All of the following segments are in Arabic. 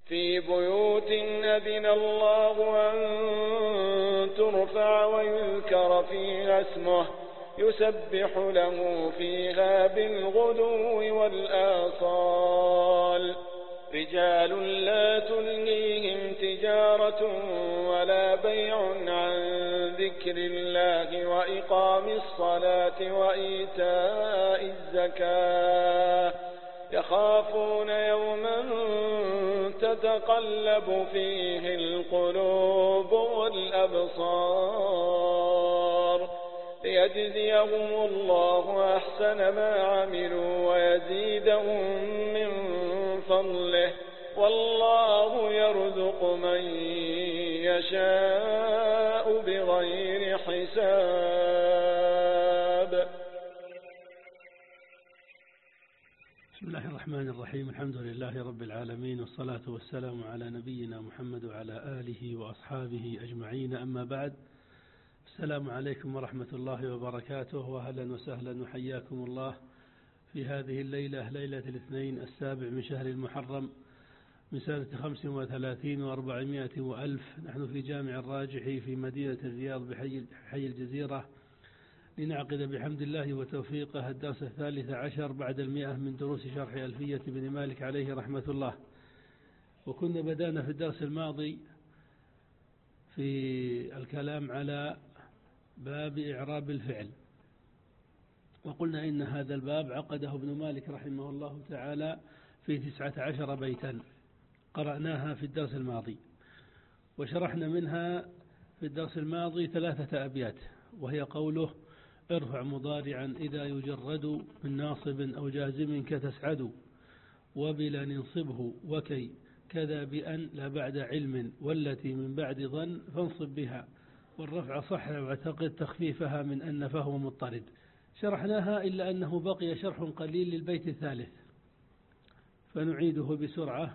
في بيوت أذن الله أن ترفع ويذكر فيها اسمه يسبح له فيها بالغدو والآصال رجال لا تلهيهم تجارة ولا بيع عن ذكر الله وإقام الصلاة وإيتاء الزكاة يخافون يوما تتقلب فيه القلوب والأبصار ليجزيهم الله أحسن ما عملوا ويزيدهم من فضله والله يرزق من يشاء بغير حساب. بسم الله الرحمن الرحيم. الحمد لله رب العالمين، والصلاة والسلام على نبينا محمد وعلى آله وأصحابه أجمعين، أما بعد. السلام عليكم ورحمة الله وبركاته، وأهلا وسهلا وحياكم الله في هذه الليلة، ليلة الاثنين 7 من شهر المحرم من سنة 35 و400 وألف. نحن في جامع الراجح في مدينة الرياض بحي الجزيرة، لنعقد بحمد الله وتوفيقه الدرس 13 بعد 100 من دروس شرح ألفية بن مالك عليه رحمة الله. وكنا بدأنا في الدرس الماضي في الكلام على باب إعراب الفعل، وقلنا إن هذا الباب عقده ابن مالك رحمه الله تعالى في 19 بيتا قرأناها في الدرس الماضي، وشرحنا منها في الدرس الماضي 3 أبيات، وهي قوله: ارفع مضارعا إذا يجرد من ناصب أو جازم كتسعد، وبلا ننصبه وكي كذا بأن لا بعد علم، والتي من بعد ظن فانصب بها، والرفع صح واعتقد تخفيفها من أن فهو مضطرد. شرحناها إلا أنه بقي شرح قليل للبيت الثالث، فنعيده بسرعة.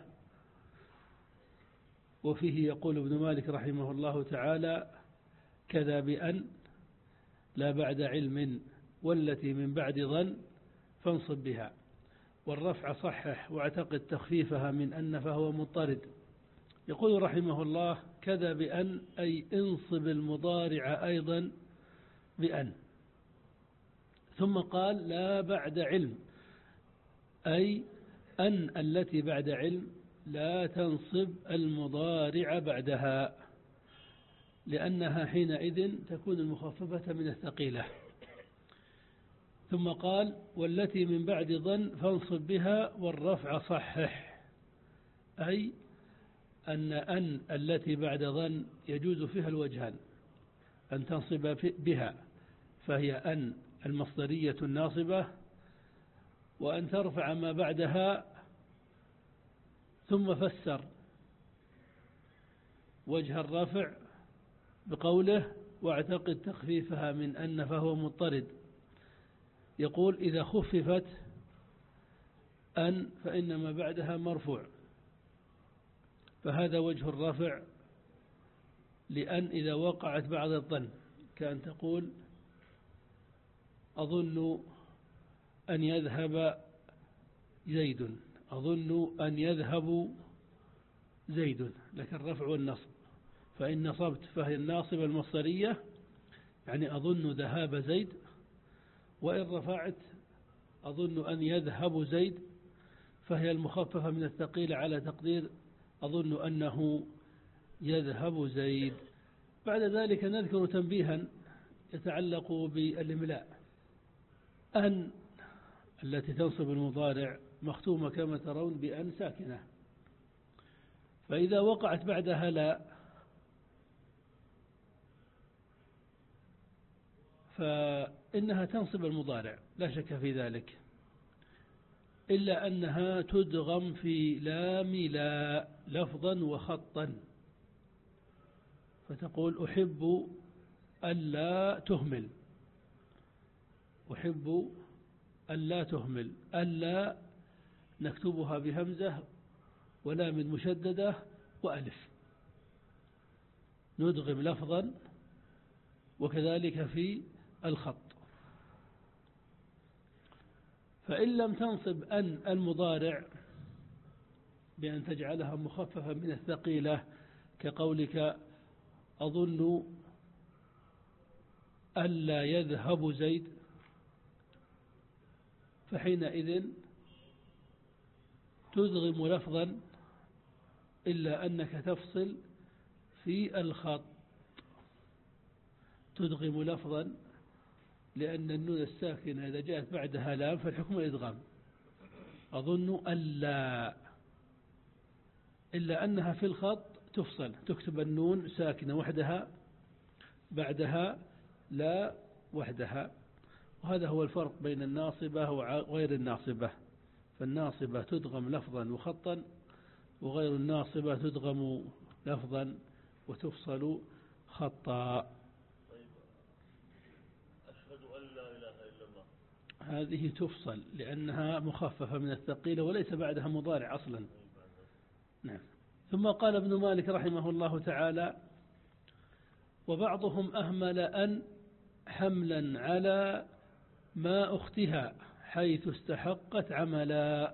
وفيه يقول ابن مالك رحمه الله تعالى: كذا بأن لا بعد علم، والتي من بعد ظن فانصب بها، والرفع صحح واعتقد تخفيفها من أن فهو مضطرد. يقول رحمه الله: كذا بأن أي انصب المضارع أيضا بأن. ثم قال: لا بعد علم، أي أن التي بعد علم لا تنصب المضارع بعدها، لأنها حينئذ تكون المخففة من الثقيلة. ثم قال: والتي من بعد ظن فانصب بها، والرفع صحح، أي أن التي بعد ظن يجوز فيها الوجهان: أن تنصب بها فهي أن المصدرية الناصبة، وأن ترفع ما بعدها. ثم فسر وجه الرفع بقوله: واعتقد تخفيفها من أن فهو مضطرد. يقول: إذا خففت أن فإن ما بعدها مرفوع، فهذا وجه الرفع لأن إذا وقعت بعد الظن، كأن تقول: أظن أن يذهب زيد، أظن أن يذهب زيد، لك الرفع والنصب. فإن نصبت فهي الناصبة المصدرية، يعني أظن ذهاب زيد، وإن رفعت أظن أن يذهب زيد فهي المخففة من الثقيل على تقدير أظن أنه يذهب زيد. بعد ذلك نذكر تنبيها يتعلق بالإملاء. أن التي تنصب المضارع مختومة كما ترون بأن ساكنة، فإذا وقعت بعدها لا فإنها تنصب المضارع لا شك في ذلك، إلا أنها تدغم في لام لا لفظا وخطا، فتقول: أحب ألا تهمل، أحب ألا تهمل. ألا نكتبها بهمزة ولام مشددة وألف، ندغم لفظا، وكذلك في الخط. فإن لم تنصب أن المضارع بأن تجعلها مخففة من الثقيلة كقولك أظن ألا يذهب زيد، فحينئذ تدغم لفظا إلا أنك تفصل في الخط، تدغم لفظا لأن النون الساكنة إذا جاءت بعدها لام فالحكم الإدغام. أظن ألا، إلا أنها في الخط تفصل، تكتب النون ساكنة وحدها بعدها لا وحدها. وهذا هو الفرق بين الناصبة وغير الناصبة، فالناصبة تدغم لفظا وخطا، وغير الناصبة تدغم لفظا وتفصل خطا. طيب أشهد أن لا إله إلا الله، هذه تفصل لأنها مخففة من الثقيلة وليس بعدها مضارع أصلا. نعم. ثم قال ابن مالك رحمه الله تعالى: وبعضهم أهمل أن حملا على ما أختها حيث استحقت عملا.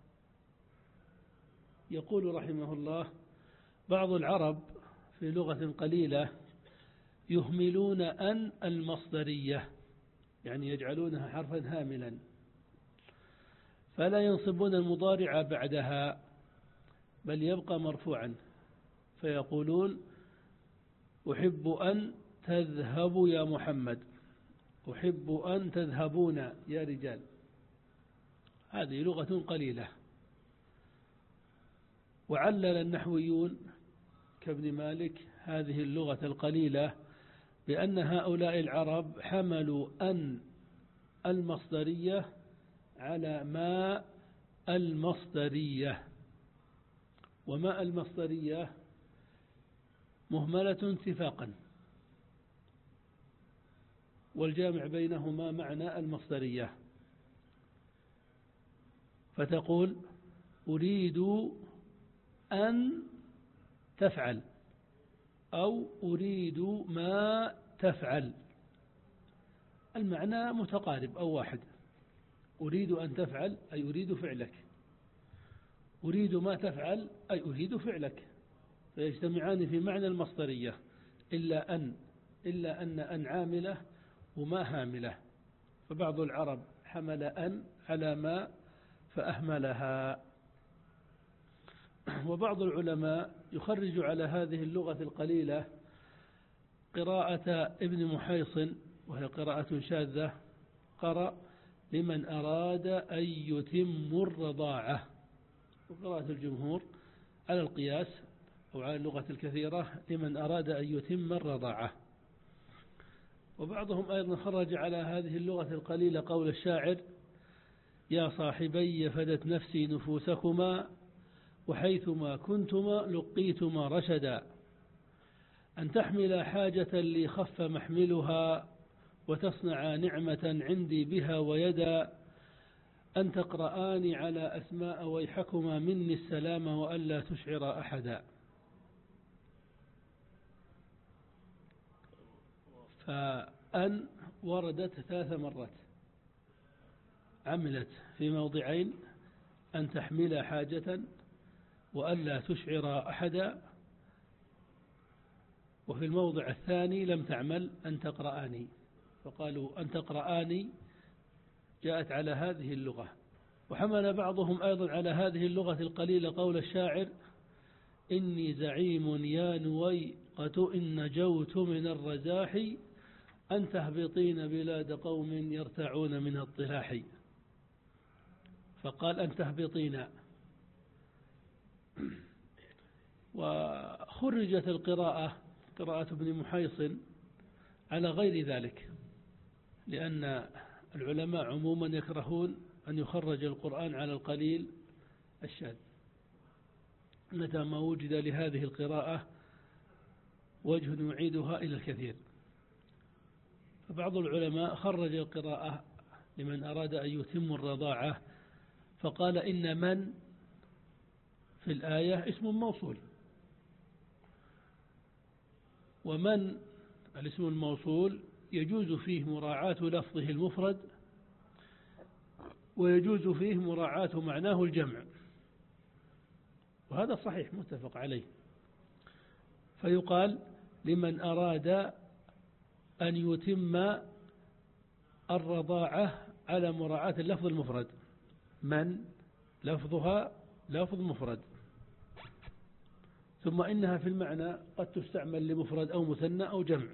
يقول رحمه الله: بعض العرب في لغة قليلة يهملون أن المصدرية، يعني يجعلونها حرفا هاملا، فلا ينصبون المضارع بعدها بل يبقى مرفوعا، فيقولون: أحب أن تذهبوا يا محمد، أحب أن تذهبون يا رجال. هذه لغة قليلة. وعلل النحويون كابن مالك هذه اللغة القليلة بأن هؤلاء العرب حملوا أن المصدرية على ما المصدرية، وما المصدرية مهملة اتفاقا، والجامع بينهما معنى المصدرية، فتقول: أريد أن تفعل، أو أريد ما تفعل، المعنى متقارب أو واحد. أريد أن تفعل أي أريد فعلك، أريد ما تفعل أي أريد فعلك، فيجتمعان في معنى المصدرية، إلا أن عاملة وما هاملة. فبعض العرب حمل أن على ما فأهملها. وبعض العلماء يخرج على هذه اللغة القليلة قراءة ابن محيصن، وهي قراءة شاذة، قرأ: لمن أراد أن يتم الرضاعة. وقراءة الجمهور على القياس أو على اللغة الكثيرة: لمن أراد أن يتم الرضاعة. وبعضهم أيضا خرج على هذه اللغة القليلة قول الشاعر: يا صاحبي فدت نفسي نفوسكما، وحيثما كنتما لقيتما رشدا، أن تحمل حاجة لي خف محملها، وتصنع نعمة عندي بها ويدا، أن تقرآن على أسماء ويحكما مني السلام، وألا تشعر أحدا. فأن وردت 3 مرات، عملت في موضعين: أن تحمل حاجة، وألا تشعر أحدا، وفي الموضع الثاني لم تعمل: أن تقرآني، فقالوا أن تقرآني جاءت على هذه اللغة. وحمل بعضهم أيضا على هذه اللغة القليلة قول الشاعر: إني زعيم يا نويقة إن نجوت من الرزاح، أن تهبطين بلاد قوم يرتعون من الطلاح، فقال: أن تهبطين. وخرجت القراءة قراءة ابن محيصن على غير ذلك، لأن العلماء عموما يكرهون أن يخرج القرآن على القليل الشاذ، متى ما وجد لهذه القراءة وجه يعيدها إلى الكثير. فبعض العلماء خرج القراءة لمن أراد أن يتم الرضاعة، فقال: إن من في الآية اسم موصول، ومن الاسم الموصول يجوز فيه مراعاة لفظه المفرد، ويجوز فيه مراعاة معناه الجمع. وهذا صحيح متفق عليه. فيقال لمن أراد أن يتم الرضاعة على مراعاة اللفظ المفرد. من لفظها لفظ مفرد، ثم إنها في المعنى قد تستعمل لمفرد أو مثنى أو جمع.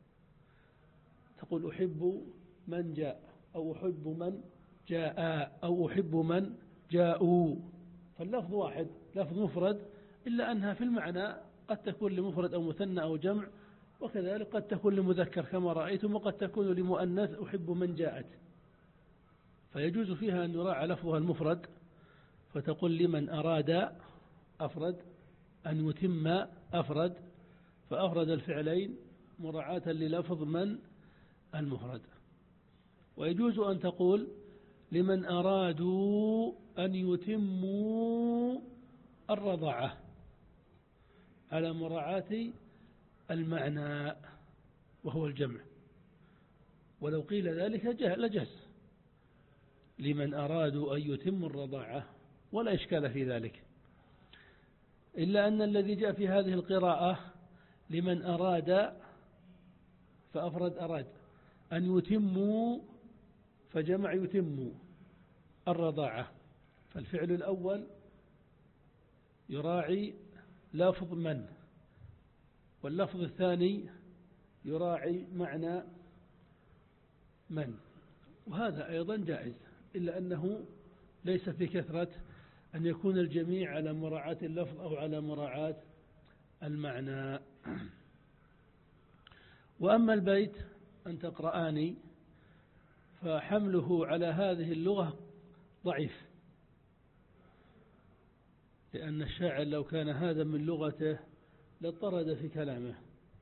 تقول أحب من جاء، أو أحب من جاء، أو أحب من جاءوا، فاللفظ واحد لفظ مفرد، إلا أنها في المعنى قد تكون لمفرد أو مثنى أو جمع، وكذلك قد تكون لمذكر كما رأيتم، وقد تكون لمؤنث أحب من جاءت، فيجوز فيها أن يراعى لفظها المفرد، فتقول لمن أراد أفرد، أن يتم أفرد، فأفرد الفعلين مراعاة للفظ من المفرد. ويجوز أن تقول لمن أرادوا أن يتموا الرضاعة على مراعاة المعنى وهو الجمع، ولو قيل ذلك لجاز لمن أرادوا أن يتموا الرضاعة ولا إشكال في ذلك، إلا أن الذي جاء في هذه القراءة لمن أراد فأفرد أراد، أن يتموا فجمع يتموا الرضاعة، فالفعل الأول يراعي لفظ من، واللفظ الثاني يراعي معنى من، وهذا أيضا جائز، إلا أنه ليس في كثرة أن يكون الجميع على مراعاة اللفظ أو على مراعاة المعنى. وأما البيت أن تقرآني فحمله على هذه اللغة ضعيف، لأن الشاعر لو كان هذا من لغته لاضطرد في كلامه،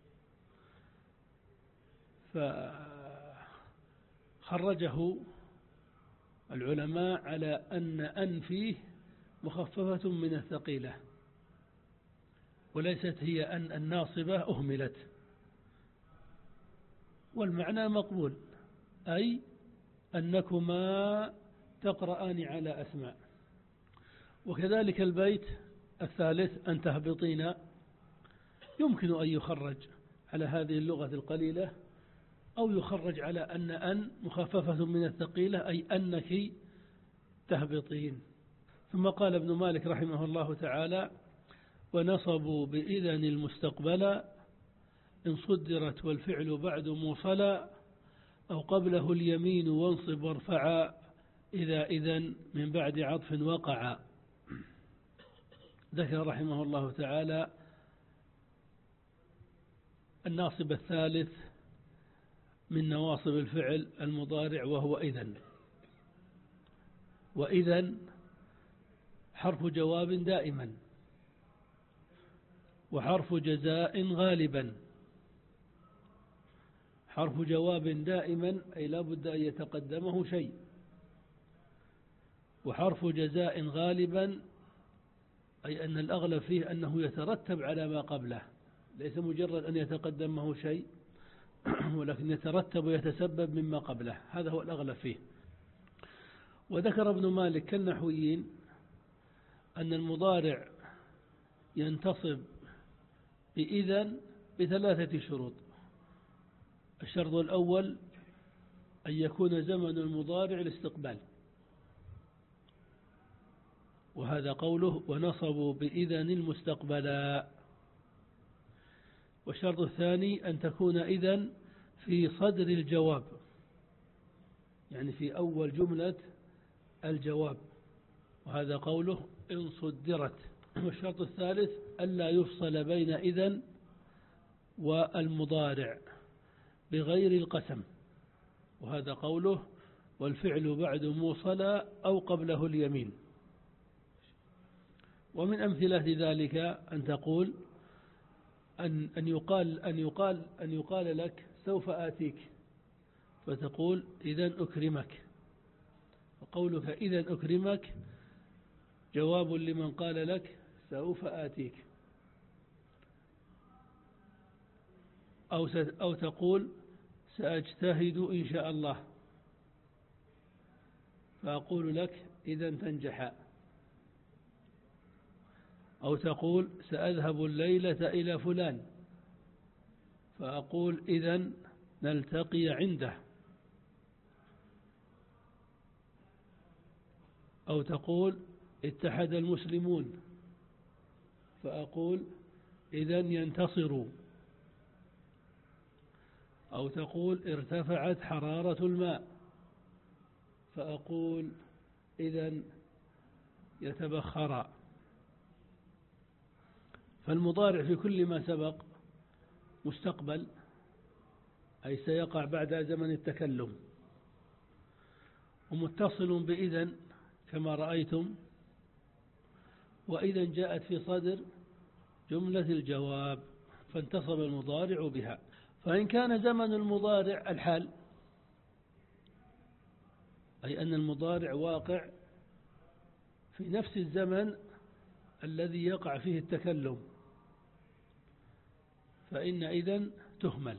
فخرجه العلماء على أن فيه مخففة من الثقيلة، وليست هي أن الناصبة أهملت، والمعنى مقبول، أي أنكما تقرآن على أسماء. وكذلك البيت الثالث أن تهبطين يمكن أن يخرج على هذه اللغة القليلة، أو يخرج على أن مخففة من الثقيلة، أي أنك تهبطين. ثم قال ابن مالك رحمه الله تعالى: ونصبوا بإذن المستقبل إن صدرت والفعل بعد موصلا، أو قبله اليمين وانصب وارفعا إذا إذن من بعد عطف وقع. ذكر رحمه الله تعالى الناصب الثالث من نواصب الفعل المضارع، وهو إذن. وإذن حرف جواب دائما، وحرف جزاء غالبا. حرف جواب دائما أي لا بد أن يتقدمه شيء، وحرف جزاء غالبا أي أن الأغلب فيه أنه يترتب على ما قبله، ليس مجرد أن يتقدمه شيء ولكن يترتب ويتسبب مما قبله، هذا هو الأغلب فيه. وذكر ابن مالك كالنحويين أن المضارع ينتصب بإذن بثلاثة شروط. الشرط الأول أن يكون زمن المضارع الاستقبال، وهذا قوله ونصبوا بإذن المستقبلا. والشرط الثاني أن تكون إذن في صدر الجواب، يعني في أول جملة الجواب، وهذا قوله إن صدرت. والشرط الثالث ألا يفصل بين إذن والمضارع بغير القسم، وهذا قوله والفعل بعد موصلا أو قبله اليمين. ومن أمثلة ذلك أن تقول أن يقال لك سوف آتيك، فتقول إذن أكرمك، وقولك إذن أكرمك جواب لمن قال لك سوف آتيك. أو تقول سأجتهد إن شاء الله، فأقول لك إذن تنجح. أو تقول سأذهب الليلة إلى فلان، فأقول إذن نلتقي عنده. أو تقول اتحد المسلمون، فأقول إذن ينتصروا. أو تقول ارتفعت حرارة الماء، فأقول إذن يتبخرا. فالمضارع في كل ما سبق مستقبل، أي سيقع بعد زمن التكلم، ومتصل بإذن كما رأيتم، وإذن جاءت في صدر جملة الجواب فانتصب المضارع بها. فإن كان زمن المضارع الحال، أي أن المضارع واقع في نفس الزمن الذي يقع فيه التكلم، فإن إذن تهمل.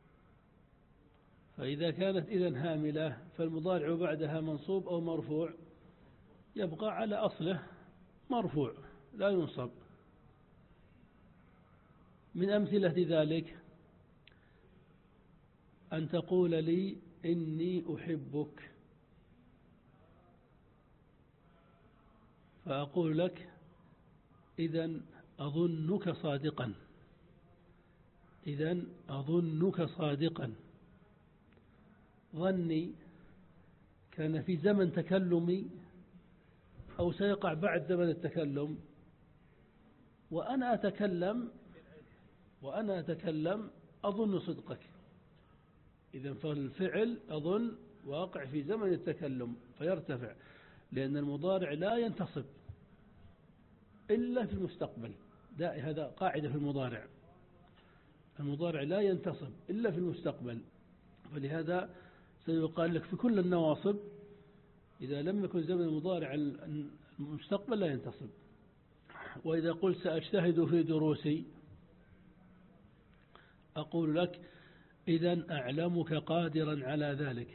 فإذا كانت إذن هاملة فالمضارع بعدها منصوب أو مرفوع، يبقى على أصله مرفوع لا ينصب. من أمثلة ذلك أن تقول لي إني أحبك، فأقول لك إذن أظنك صادقا، إذن أظنك صادقا. ظني كان في زمن تكلمي أو سيقع بعد زمن التكلم، وأنا أتكلم أظن صدقك. إذن فالفعل أظن واقع في زمن التكلم فيرتفع، لأن المضارع لا ينتصب إلا في المستقبل. هذا قاعدة في المضارع، المضارع لا ينتصب إلا في المستقبل. فلهذا سيقال لك في كل النواصب إذا لم يكن زمن المضارع المستقبل لا ينتصب. وإذا قلت سأجتهد في دروسي، أقول لك إذن أعلمك قادرا على ذلك.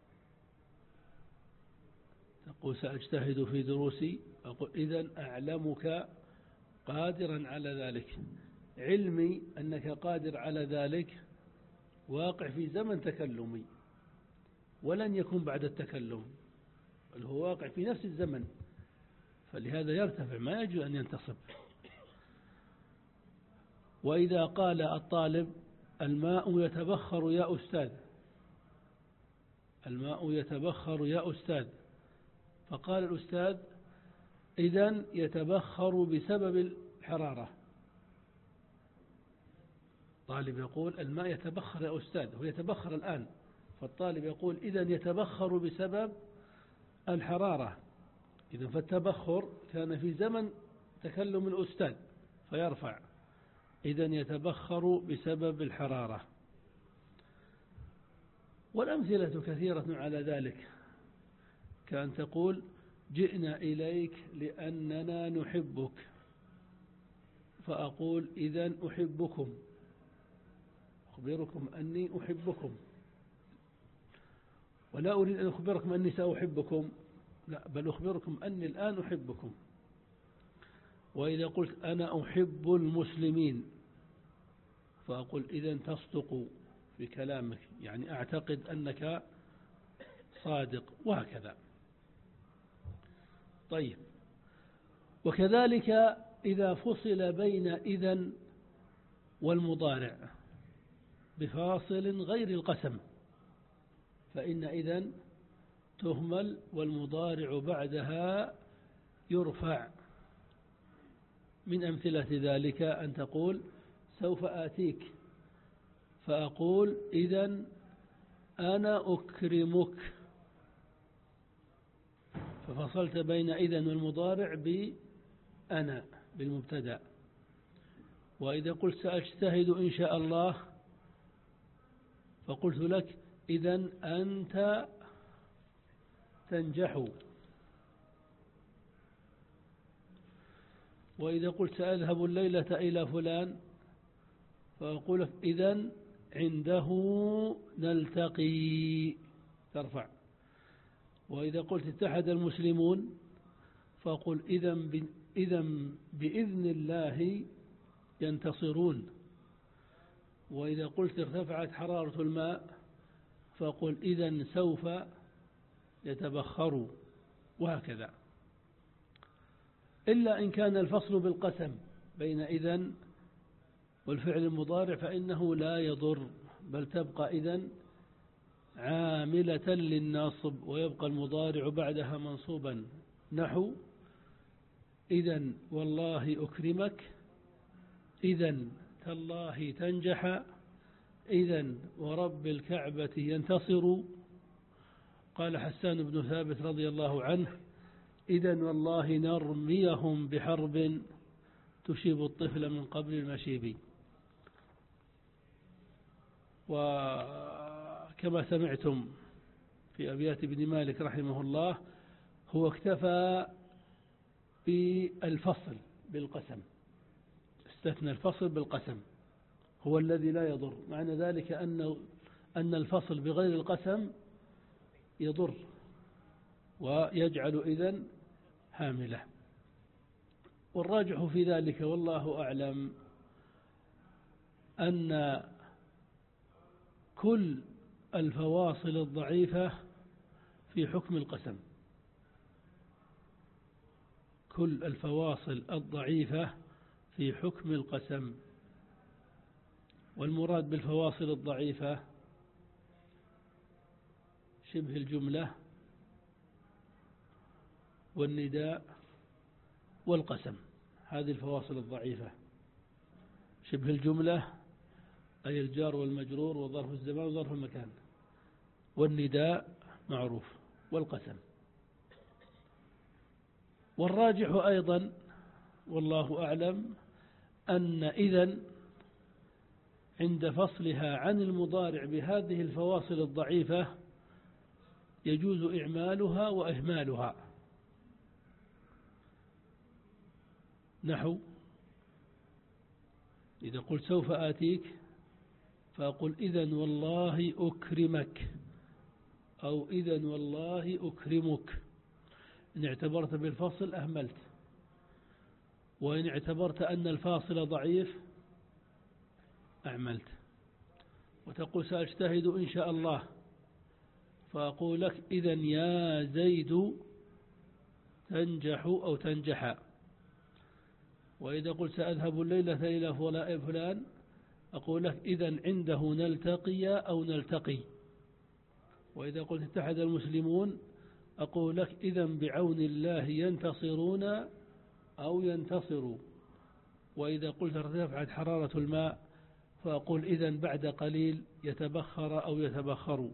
تقول سأجتهد في دروسي، أقول إذن أعلمك قادرا على ذلك. علمي أنك قادر على ذلك واقع في زمن تكلمي ولن يكون بعد التكلم، بل هو واقع في نفس الزمن، فلهذا يرتفع ما يجوز أن ينتصب. وإذا قال الطالب الماء يتبخر يا أستاذ، الماء يتبخر يا أستاذ، فقال الأستاذ إذن يتبخر بسبب الحرارة. طالب يقول الماء يتبخر يا أستاذ، هو يتبخر الآن، فالطالب يقول إذن يتبخر بسبب الحرارة. إذن فالتبخر كان في زمن تكلم الأستاذ فيرفع، إذن يتبخر بسبب الحرارة. والأمثلة كثيرة على ذلك، كأن تقول جئنا إليك لأننا نحبك، فأقول إذن أحبكم، أخبركم أني أحبكم، ولا أريد أن أخبركم أني سأحبكم، لا، بل أخبركم أني الآن أحبكم. وإذا قلت أنا أحب المسلمين، فأقول إذن تصدق في كلامك، يعني أعتقد أنك صادق، وهكذا. طيب، وكذلك إذا فصل بين إذن والمضارع بفاصل غير القسم، فإن إذن تهمل والمضارع بعدها يرفع. من أمثلة ذلك أن تقول سوف آتيك، فأقول إذن أنا أكرمك، ففصلت بين إذن والمضارع بأنا بالمبتدأ. وإذا قلت سأجتهد إن شاء الله، فقلت لك إذن أنت تنجح. وإذا قلت سأذهب الليلة إلى فلان، فأقول إذن عنده نلتقي، ترفع. وإذا قلت اتحد المسلمون، فأقول إذن إذا بإذن الله ينتصرون. وإذا قلت ارتفعت حرارة الماء فقل إذا سوف يتبخر، وهكذا. إلا إن كان الفصل بالقسم بين إذن والفعل المضارع فإنه لا يضر، بل تبقى إذن عاملة للنصب ويبقى المضارع بعدها منصوبا، نحو إذن والله أكرمك، إذن تالله تنجح، إذن ورب الكعبة ينتصر. قال حسان بن ثابت رضي الله عنه: إذن والله نرميهم بحرب تشيب الطفل من قبل المشيب. وكما سمعتم في أبيات ابن مالك رحمه الله، هو اكتفى بالفصل بالقسم، استثنى الفصل بالقسم، هو الذي لا يضر. معنى ذلك أن الفصل بغير القسم يضر ويجعل إذن حاملة. والراجح في ذلك والله أعلم أن كل الفواصل الضعيفة في حكم القسم، كل الفواصل الضعيفة في حكم القسم. والمراد بالفواصل الضعيفة شبه الجملة والنداء والقسم، هذه الفواصل الضعيفة. شبه الجملة أي الجار والمجرور وظرف الزمان وظرف المكان، والنداء معروف، والقسم. والراجح أيضا والله أعلم أن إذن عند فصلها عن المضارع بهذه الفواصل الضعيفة يجوز إعمالها وإهمالها، نحو إذا قلت سوف آتيك فأقول إذن والله أكرمك، أو إذن والله أكرمك. إن اعتبرت بالفصل أهملت، وإن اعتبرت أن الفاصل ضعيف أعملت. وتقول سأجتهد إن شاء الله فأقول لك إذن يا زيد تنجح أو تنجح. وإذا قلت سأذهب الليلة إلى فلان أقول لك إذن عنده نلتقي أو نلتقي. وإذا قلت اتحد المسلمون أقول لك إذن بعون الله ينتصرون أو ينتصروا. وإذا قلت ارتفعت حرارة الماء فأقول إذن بعد قليل يتبخر أو يتبخر.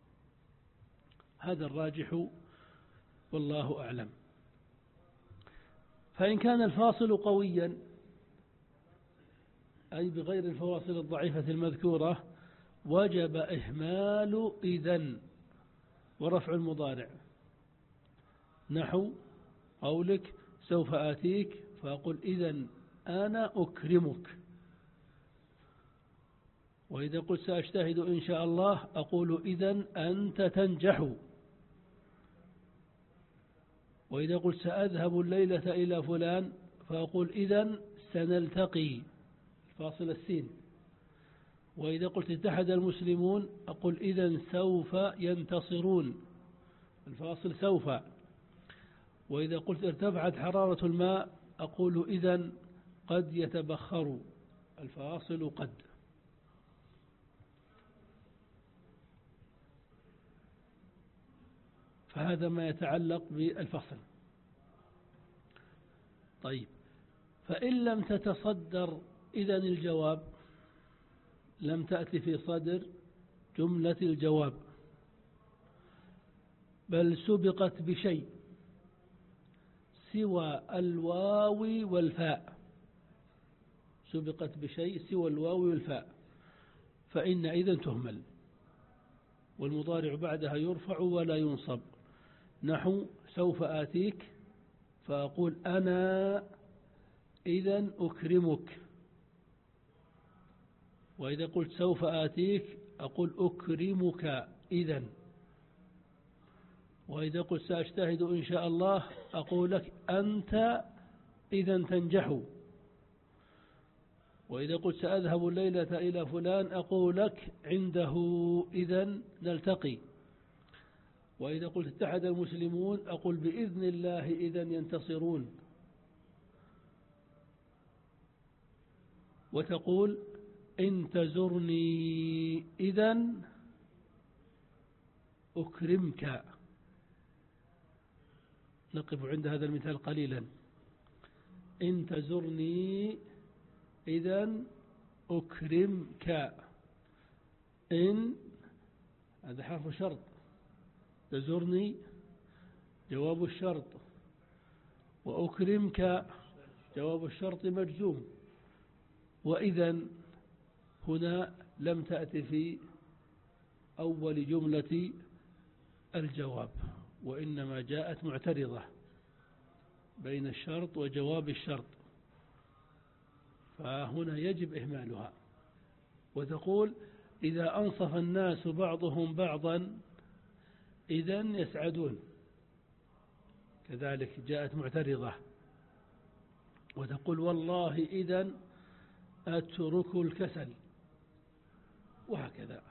هذا الراجح والله أعلم. فإن كان الفاصل قويا أي بغير الفواصل الضعيفة المذكورة وجب إهمال إذن ورفع المضارع، نحو قولك سوف آتيك فأقول إذن أنا أكرمك. وإذا قلت سأجتهد إن شاء الله أقول إذن أنت تنجح. وإذا قلت سأذهب الليلة إلى فلان فأقول إذن سنلتقي، فاصل السين. وإذا قلت اتحد المسلمون أقول إذن سوف ينتصرون، الفاصل سوف. وإذا قلت ارتفعت حرارة الماء أقول إذن قد يتبخر، الفاصل قد. فهذا ما يتعلق بالفصل. طيب، فإن لم تتصدر إذن الجواب، لم تأتي في صدر جملة الجواب بل سبقت بشيء سوى الواو والفاء، سبقت بشيء سوى الواو والفاء، فإن إذن تهمل والمضارع بعدها يرفع ولا ينصب، نحو سوف آتيك فأقول أنا إذن أكرمك. وإذا قلت سوف آتيك أقول أكرمك إذن. وإذا قلت سأجتهد إن شاء الله أقول لك أنت إذا تنجحوا. وإذا قلت سأذهب الليلة إلى فلان أقول لك عنده إذا نلتقي. وإذا قلت اتحد المسلمون أقول بإذن الله إذا ينتصرون. وتقول إن تزرني إذا أكرمك. نقف عند هذا المثال قليلا. إن تزرني إذا أكرمك. إن هذا حرف شرط، تزرني جواب الشرط، وأكرمك جواب الشرط مجزوم. وإذا هنا لم تأتي في أول جملة الجواب، وإنما جاءت معترضة بين الشرط وجواب الشرط، فهنا يجب إهمالها. وتقول إذا أنصف الناس بعضهم بعضا إذا يسعدون، كذلك جاءت معترضة. وتقول والله إذا أترك الكسل، وهكذا.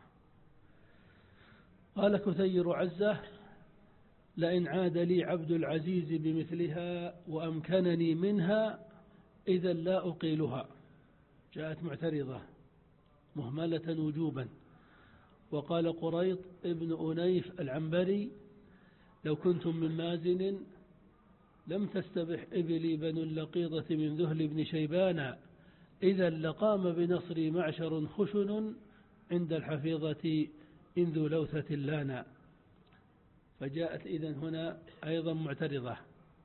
قال كثير عزة لئن عاد لي عبد العزيز بمثلها وأمكنني منها إذا لا أقيلها. جاءت معترضة مهملة وجوبا. وقال قريط ابن أنيف العنبري لو كنتم من مازن لم تستبح إبلي بن اللقيطة من ذهل بن شيبان إذا لقام بنصري معشر خشن عند الحفيظة إن ذو لوثة لانا. فجاءت إذن هنا أيضا معترضة.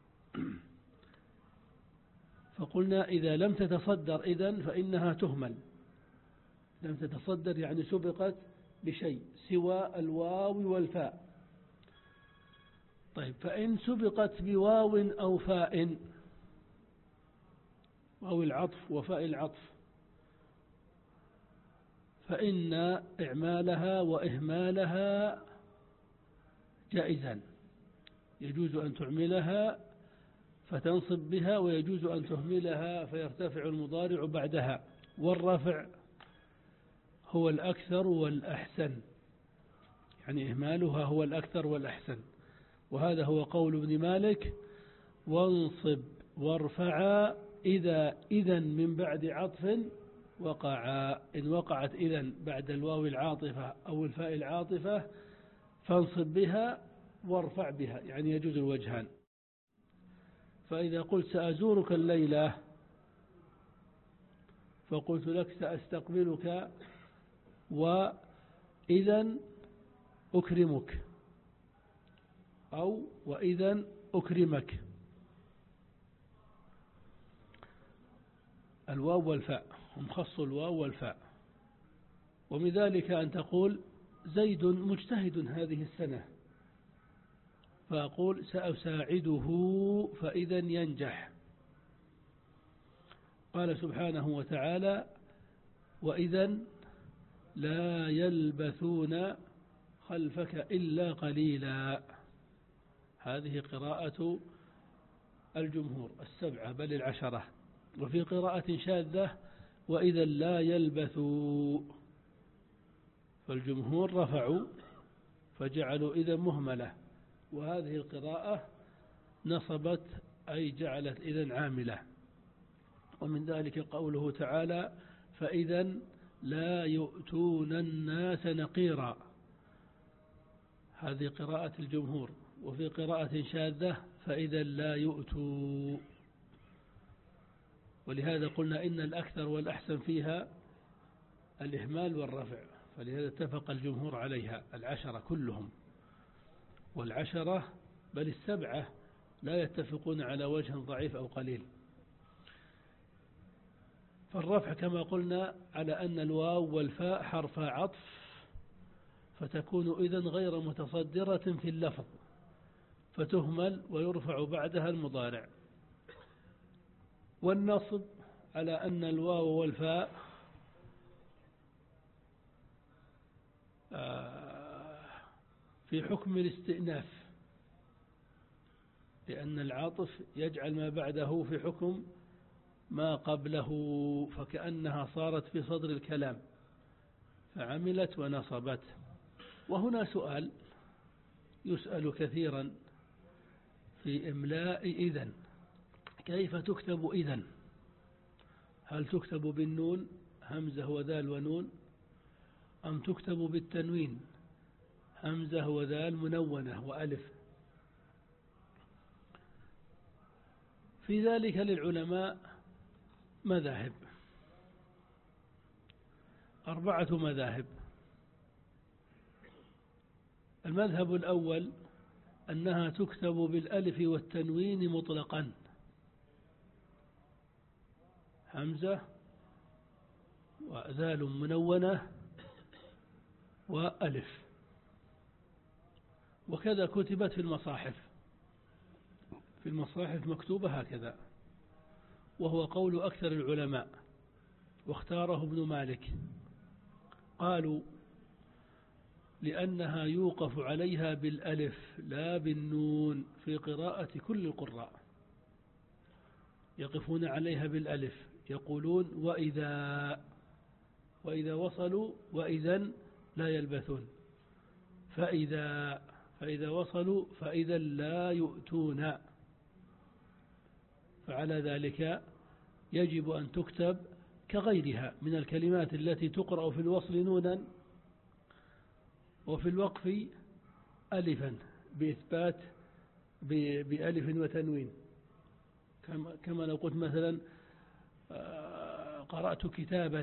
فقلنا إذا لم تتصدر إذن فإنها تهمل. لم تتصدر يعني سبقت بشيء سوى الواو والفاء. طيب فإن سبقت بواو أو فاء، واو العطف وفاء العطف، فإن إعمالها وإهمالها جائزا. يجوز أن تعملها فتنصب بها، ويجوز أن تهملها فيرتفع المضارع بعدها. والرفع هو الأكثر والأحسن، يعني إهمالها هو الأكثر والأحسن. وهذا هو قول ابن مالك وانصب وارفعا إذا من بعد عطف وقعا. إن وقعت إذن بعد الواو العاطفة أو الفاء العاطفة فانصب بها وارفع بها، يعني يجوز الوجهان. فإذا قلت سأزورك الليلة فقلت لك سأستقبلك وإذا أكرمك، أو وإذا أكرمك. الواو والفاء هم خصوا الواو والفاء. ومن ذلك أن تقول زيد مجتهد هذه السنة، فأقول سأساعده فإذا ينجح. قال سبحانه وتعالى وإذا لا يلبثون خلفك إلا قليلا. هذه قراءة الجمهور السبعة بل العشرة. وفي قراءة شاذة وإذا لا يلبثوا، فالجمهور رفعوا فجعلوا إذا مهملة، وهذه القراءة نصبت أي جعلت إذا عاملة. ومن ذلك قوله تعالى فإذا لا يؤتون الناس نقيرا، هذه قراءة الجمهور. وفي قراءة شاذة فإذا لا يؤتوا. ولهذا قلنا إن الأكثر والأحسن فيها الإهمال والرفع، فلهذا اتفق الجمهور عليها العشرة كلهم. والعشرة بل السبعة لا يتفقون على وجه ضعيف أو قليل. فالرفع كما قلنا على أن الواو والفاء حرف عطف، فتكون إذن غير متصدرة في اللفظ فتهمل ويرفع بعدها المضارع. والنصب على أن الواو والفاء في حكم الاستئناف، لأن العاطف يجعل ما بعده في حكم ما قبله، فكأنها صارت في صدر الكلام فعملت ونصبت. وهنا سؤال يسأل كثيرا في إملاء إذن: كيف تكتب إذن؟ هل تكتب بالنون همزة وذال ونون، أم تكتب بالتنوين همزة وذال منونة وألف؟ في ذلك للعلماء مذاهب، 4 مذاهب. المذهب الأول أنها تكتب بالألف والتنوين مطلقا، همزة وذال منونة وألف، وكذا كتبت في المصاحف. في المصاحف مكتوبة هكذا، وهو قول أكثر العلماء، واختاره ابن مالك. قالوا لأنها يوقف عليها بالألف لا بالنون في قراءة كل القراء، يقفون عليها بالألف، يقولون وإذا وصلوا وإذا لا يلبثون، فإذا وصلوا فإذا لا يؤتون. فعلى ذلك يجب أن تكتب كغيرها من الكلمات التي تقرأ في الوصل نونا وفي الوقف ألفا بإثبات بألف وتنوين، كما لو قلت مثلا قرأت كتابا،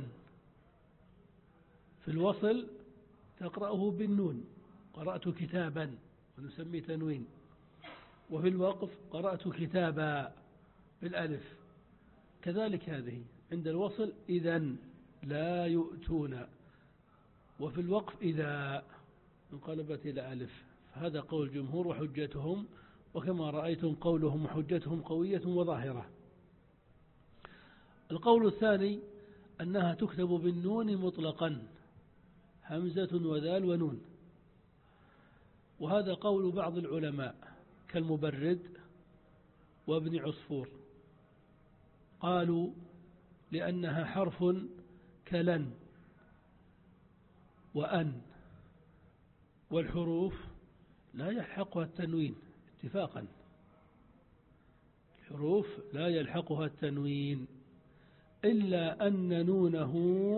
في الوصل تقرأه بالنون قرأت كتابا ونسميه تنوين، وفي الوقف قرأت كتابا بالألف. كذلك هذه عند الوصل إذن لا يؤتون، وفي الوقف إذا انقلبت إلى ألف. فهذا قول الجمهور وحجتهم، وكما رأيتم قولهم وحجتهم قوية وظاهرة. القول الثاني أنها تكتب بالنون مطلقا، همزة وذال ونون، وهذا قول بعض العلماء كالمبرد وابن عصفور. قالوا لأنها حرف كلن وأن، والحروف لا يلحقها التنوين اتفاقا، الحروف لا يلحقها التنوين، إلا أن نونه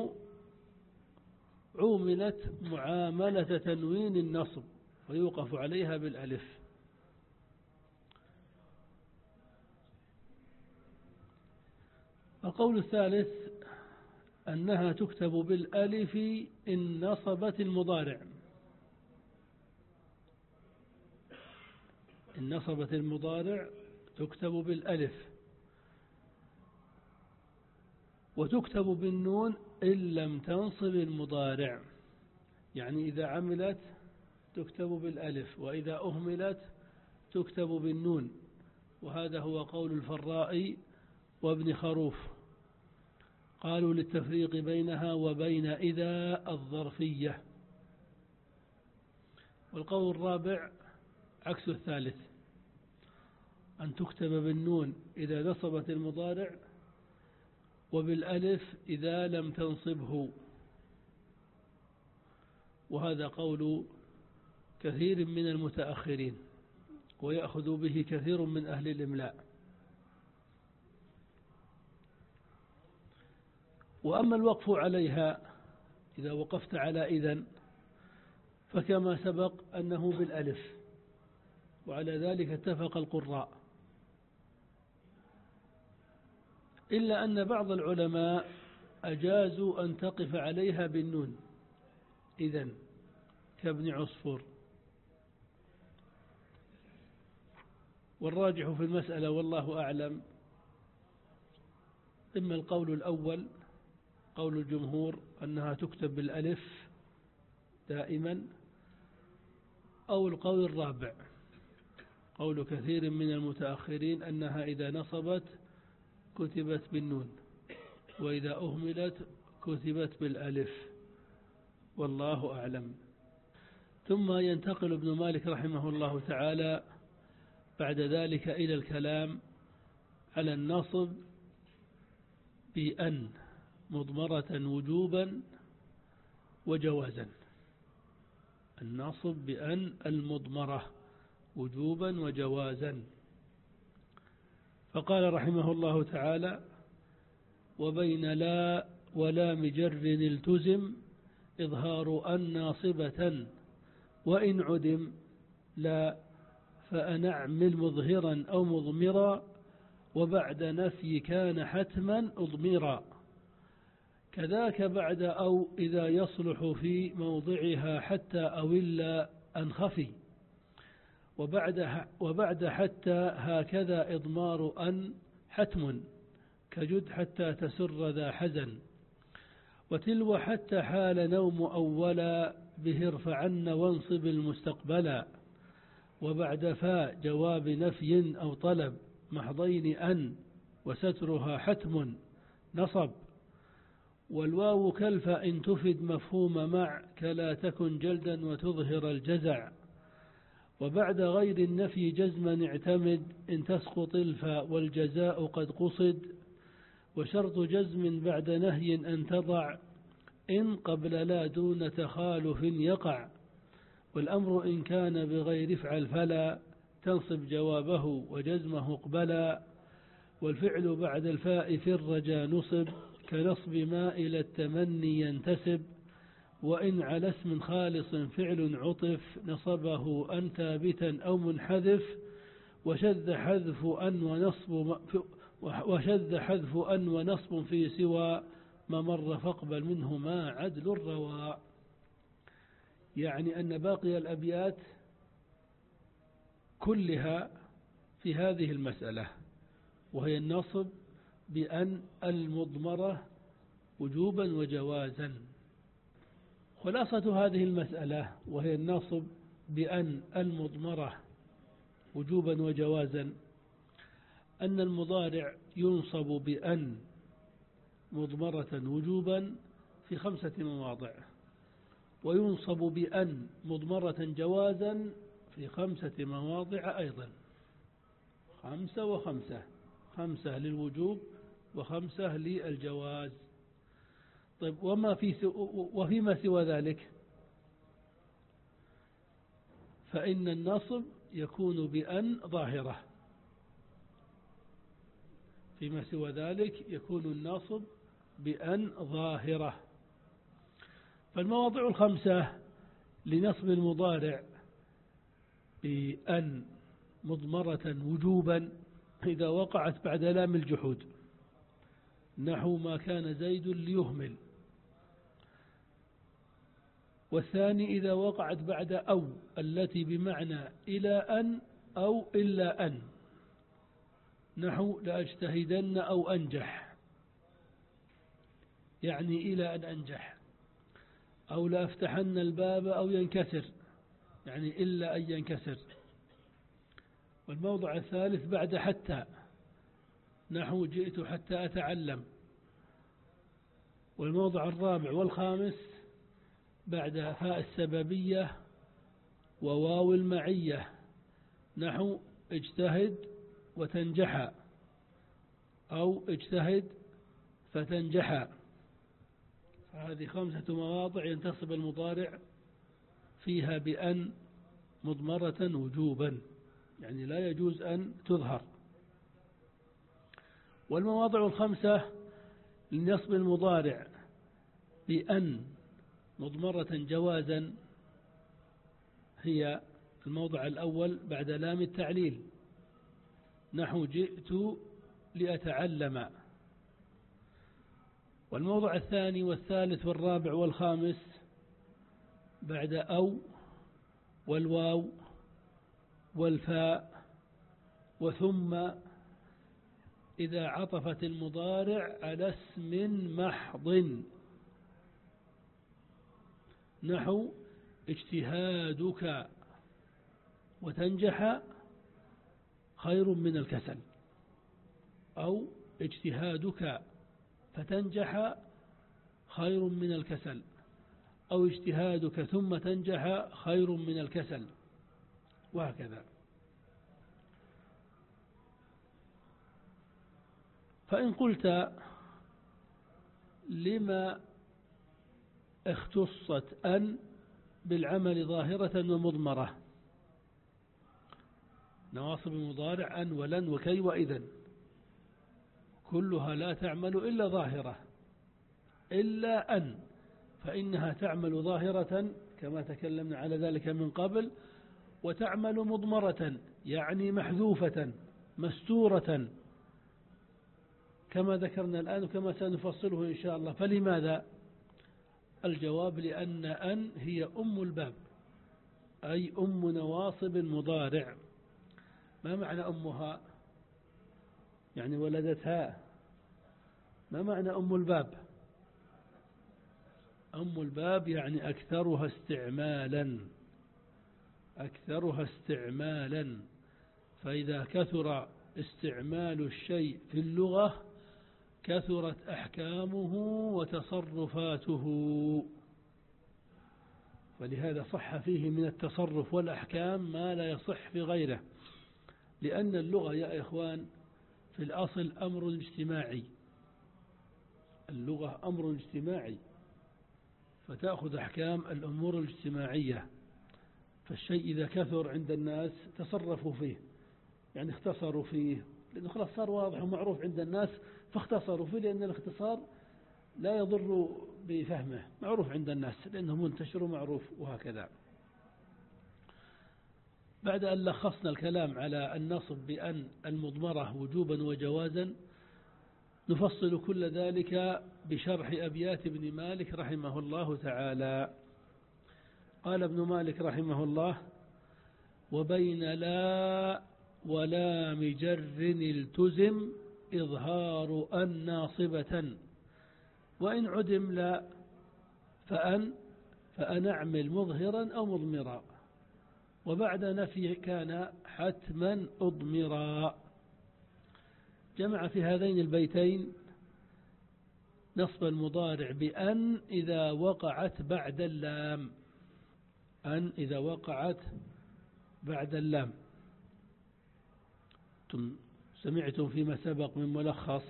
عوملت معاملة تنوين النصب ويوقف عليها بالألف. القول الثالث أنها تكتب بالألف إن نصبت المضارع، إن نصبت المضارع تكتب بالألف، وتكتب بالنون إن لم تنصب المضارع، يعني إذا عملت تكتب بالألف، وإذا أهملت تكتب بالنون. وهذا هو قول الفراء وابن خروف، قالوا للتفريق بينها وبين إذا الظرفية. والقول الرابع عكس الثالث، أن تكتب بالنون إذا نصبت المضارع، وبالألف إذا لم تنصبه، وهذا قول كثير من المتأخرين، ويأخذ به كثير من أهل الإملاء. وأما الوقف عليها إذا وقفت على إذن فكما سبق أنه بالألف، وعلى ذلك اتفق القراء، إلا أن بعض العلماء أجازوا أن تقف عليها بالنون إذن كابن عصفور. والراجح في المسألة والله أعلم إما القول الأول قول الجمهور أنها تكتب بالألف دائما، أو القول الرابع قول كثير من المتأخرين أنها إذا نصبت كتبت بالنون، وإذا أهملت كتبت بالألف، والله أعلم. ثم ينتقل ابن مالك رحمه الله تعالى بعد ذلك إلى الكلام على النصب بأن مضمرة وجوبا وجوازا. النصب بأن المضمرة وجوبا وجوازا. فقال رحمه الله تعالى: وبين لا ولام جر التزم إظهار أن ناصبة، وإن عدم لا فأنعمل مظهرا أو مضمرا، وبعد نفي كان حتما أضمرا. كذاك بعد أو إذا يصلح في موضعها حتى أو إلا أنخفي، وبعد حتى هكذا إضمار أن حتم، كجد حتى تسر ذا حزن. وتلو حتى حال نوم أولا، به ارفعن وانصب المستقبلا. وبعد فاء جواب نفي أو طلب محضين أن، وسترها حتم نصب. والواو كالف إن تفد مفهوم مع، كلا تكن جلدا وتظهر الجزع. وبعد غير النفي جزما اعتمد، إن تسقط الفاء والجزاء قد قصد. وشرط جزم بعد نهي أن تضع، إن قبل لا دون تخالف يقع. والأمر إن كان بغير افعل فلا، تنصب جوابه وجزمه اقبلا. والفعل بعد الفاء في الرجا نصب، كنصب ما إلى التمني ينتسب. وإن على اسم خالص فعل عطف، نصبه أن ثابتا أو منحذف. وشذ حذف أن ونصب في سوى ما مر فاقبل منه ما عدل الرواء. يعني أن باقي الأبيات كلها في هذه المسألة، وهي النصب بأن المضمرة وجوبا وجوازا. خلاصة هذه المسألة وهي النصب بأن المضمرة وجوبا وجوازا، أن المضارع ينصب بأن مضمرة وجوبا في 5 مواضع، وينصب بأن مضمرة جوازا في 5 مواضع أيضا. 5 و5، 5 للوجوب و5 للجواز. طيب، وفيما سوى ذلك فإن النصب يكون بأن ظاهرة. فيما سوى ذلك يكون النصب بأن ظاهرة. فالمواضع 5 لنصب المضارع بأن مضمرة وجوبا إذا وقعت بعد لام الجحود، نحو ما كان زيد ليهمل. والثاني إذا وقعت بعد أو التي بمعنى إلى أن أو إلا أن، نحو لأجتهدن أو أنجح، يعني إلى أن أنجح. أو لأفتحن الباب أو ينكسر، يعني إلا أن ينكسر. والموضع الثالث بعد حتى، نحو جئت حتى أتعلم. والموضع الرابع والخامس بعد فاء السببية وواو المعية، نحو اجتهد وتنجح، أو اجتهد فتنجح. هذه 5 مواضع ينتصب المضارع فيها بأن مضمرة وجوبا، يعني لا يجوز أن تظهر. والمواضع 5 لنصب المضارع بأن مضمرة جوازا هي: الموضع الأول بعد لام التعليل، نحو جئت لأتعلم. والموضع الثاني والثالث والرابع والخامس بعد أو والواو والفاء وثم، إذا عطفت المضارع على اسم محض، نحو اجتهادك وتنجح خير من الكسل، أو اجتهادك فتنجح خير من الكسل، أو اجتهادك ثم تنجح خير من الكسل، وهكذا. فإن قلت لما اختصت أن بالعمل ظاهرة ومضمرة؟ نواصب المضارع أن ولن وكي وإذن كلها لا تعمل إلا ظاهرة، إلا أن فإنها تعمل ظاهرة كما تكلمنا على ذلك من قبل، وتعمل مضمرة يعني محذوفة مستورة كما ذكرنا الآن وكما سنفصله إن شاء الله. فلماذا؟ الجواب لأن أن هي أم الباب، أي أم نواصب المضارع. ما معنى أمها؟ يعني ولدتها. ما معنى أم الباب؟ أم الباب يعني أكثرها استعمالا، أكثرها استعمالا. فإذا كثر استعمال الشيء في اللغة كثرت أحكامه وتصرفاته، ولهذا صح فيه من التصرف والأحكام ما لا يصح في غيره، لأن اللغة يا إخوان في الأصل أمر اجتماعي، اللغة أمر اجتماعي فتأخذ أحكام الأمور الاجتماعية. فالشيء إذا كثر عند الناس تصرفوا فيه، يعني اختصروا فيه لأنه خلاص صار واضح ومعروف عند الناس فاختصروا فيه، لأن الاختصار لا يضر بفهمه، معروف عند الناس لأنه منتشر ومعروف وهكذا. بعد أن لخصنا الكلام على النصب بأن المضمرة وجوبا وجوازا نفصل كل ذلك بشرح أبيات ابن مالك رحمه الله تعالى. قال ابن مالك رحمه الله: وبين لا ولام جر التزم إظهار أن ناصبة، وإن عدم لا فأن أعمل مظهرا أو مضمرا، وبعد نفي كان حتما أضمرا. جمع في هذين البيتين نصب المضارع بأن إذا وقعت بعد اللام، أن إذا وقعت بعد اللام. سمعتم فيما سبق من ملخص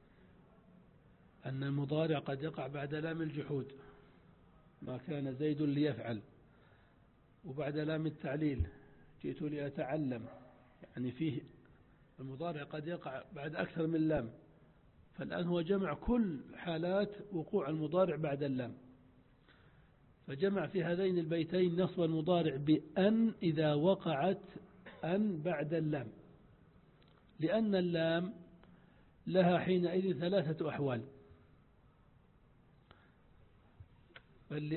أن المضارع قد يقع بعد لام الجحود، ما كان زيد ليفعل، وبعد لام التعليل جئت لأتعلم، يعني فيه المضارع قد يقع بعد أكثر من لام، فالآن هو جمع كل حالات وقوع المضارع بعد اللام. فجمع في هذين البيتين نصب المضارع بأن إذا وقعت أن بعد اللام، لأن اللام لها حينئذ ثلاثة أحوال. بل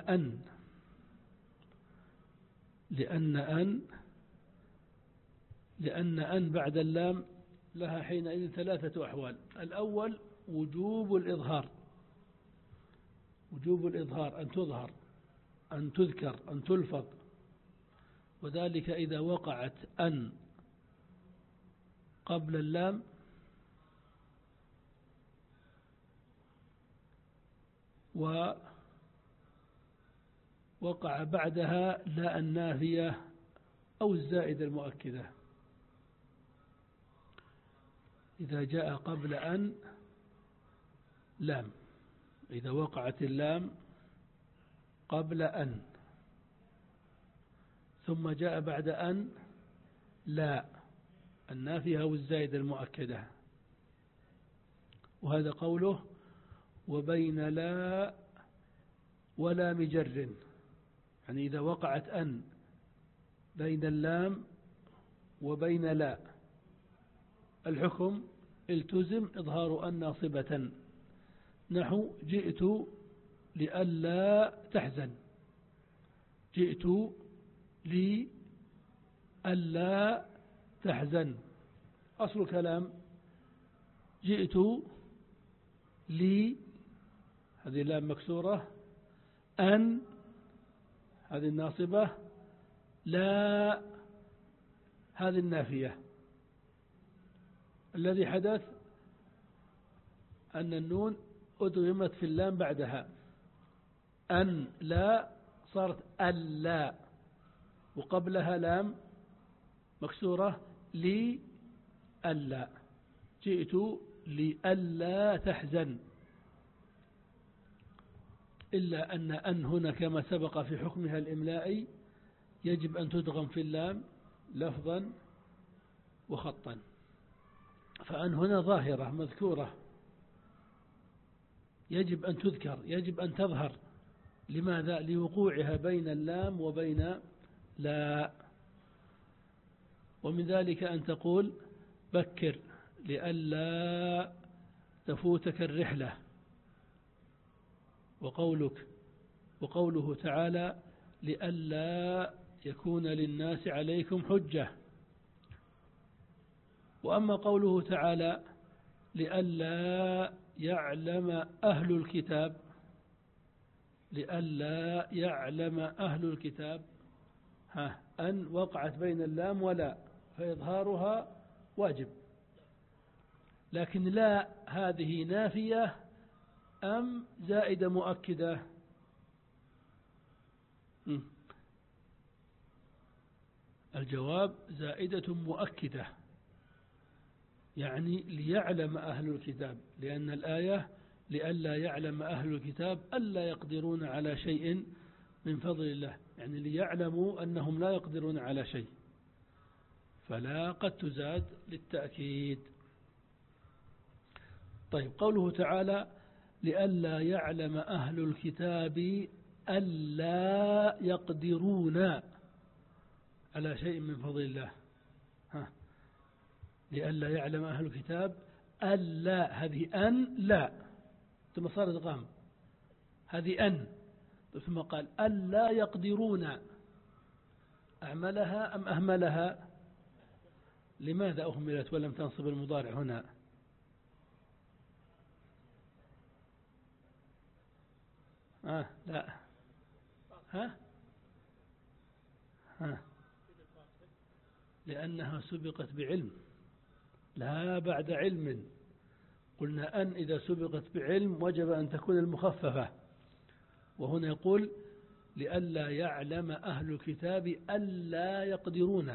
لأن أن بعد اللام لها حينئذ ثلاثة أحوال. الأول وجوب الإظهار، وجوب الإظهار أن تظهر، أن تذكر، أن تلفظ، وذلك إذا وقعت أن قبل اللام ووقع بعدها لا النافية أو الزائدة المؤكدة. إذا جاء قبل أن لام، إذا وقعت اللام قبل أن ثم جاء بعد أن لا النافية أو الزائدة المؤكدة، وهذا قوله وبين لا ولام جر، يعني إذا وقعت أن بين اللام وبين لا الحكم التزم إظهار أن ناصبة، نحو جئت لئلا تحزن، جئت لئلا تحزن. أصل الكلام جئت لي، هذه اللام مكسورة، أن هذه الناصبة، لا هذه النافية. الذي حدث أن النون أدغمت في اللام بعدها، أن لا صارت ألا، وقبلها لام مكسورة لي ألا، جئت لئلا تحزن، إلا أن هنا كما سبق في حكمها الإملائي يجب أن تدغم في اللام لفظا وخطا، فأن هنا ظاهرة مذكورة يجب أن تذكر، يجب أن تظهر. لماذا؟ لوقوعها بين اللام وبين لا. ومن ذلك أن تقول بكر لئلا تفوتك الرحلة، وقوله تعالى لئلا يكون للناس عليكم حجة. وأما قوله تعالى لئلا يعلم أهل الكتاب، لئلا يعلم أهل الكتاب، أن وقعت بين اللام ولا، فإظهارها واجب. لكن لا هذه نافية أم زائدة مؤكدة؟ الجواب زائدة مؤكدة، يعني ليعلم أهل الكتاب، لأن الآية لئلا يعلم أهل الكتاب ألا يقدرون على شيء من فضل الله، يعني ليعلموا أنهم لا يقدرون على شيء، فلا قد تزاد للتأكيد. طيب، قوله تعالى لئلا يعلم أهل الكتاب ألا يقدرون على شيء من فضل الله. لئلا يعلم أهل الكتاب ألا، هذه أن لا ثم صارت غام، هذه أن ثم قال ألا يقدرون، أعملها أم أهملها؟ لماذا أهملت ولم تنصب المضارع هنا؟ لا لأنها سبقت بعلم لا بعد علم. قلنا أن إذا سبقت بعلم وجب أن تكون المخففة، وهنا يقول لئلا يعلم أهل الكتاب ألا يقدرون،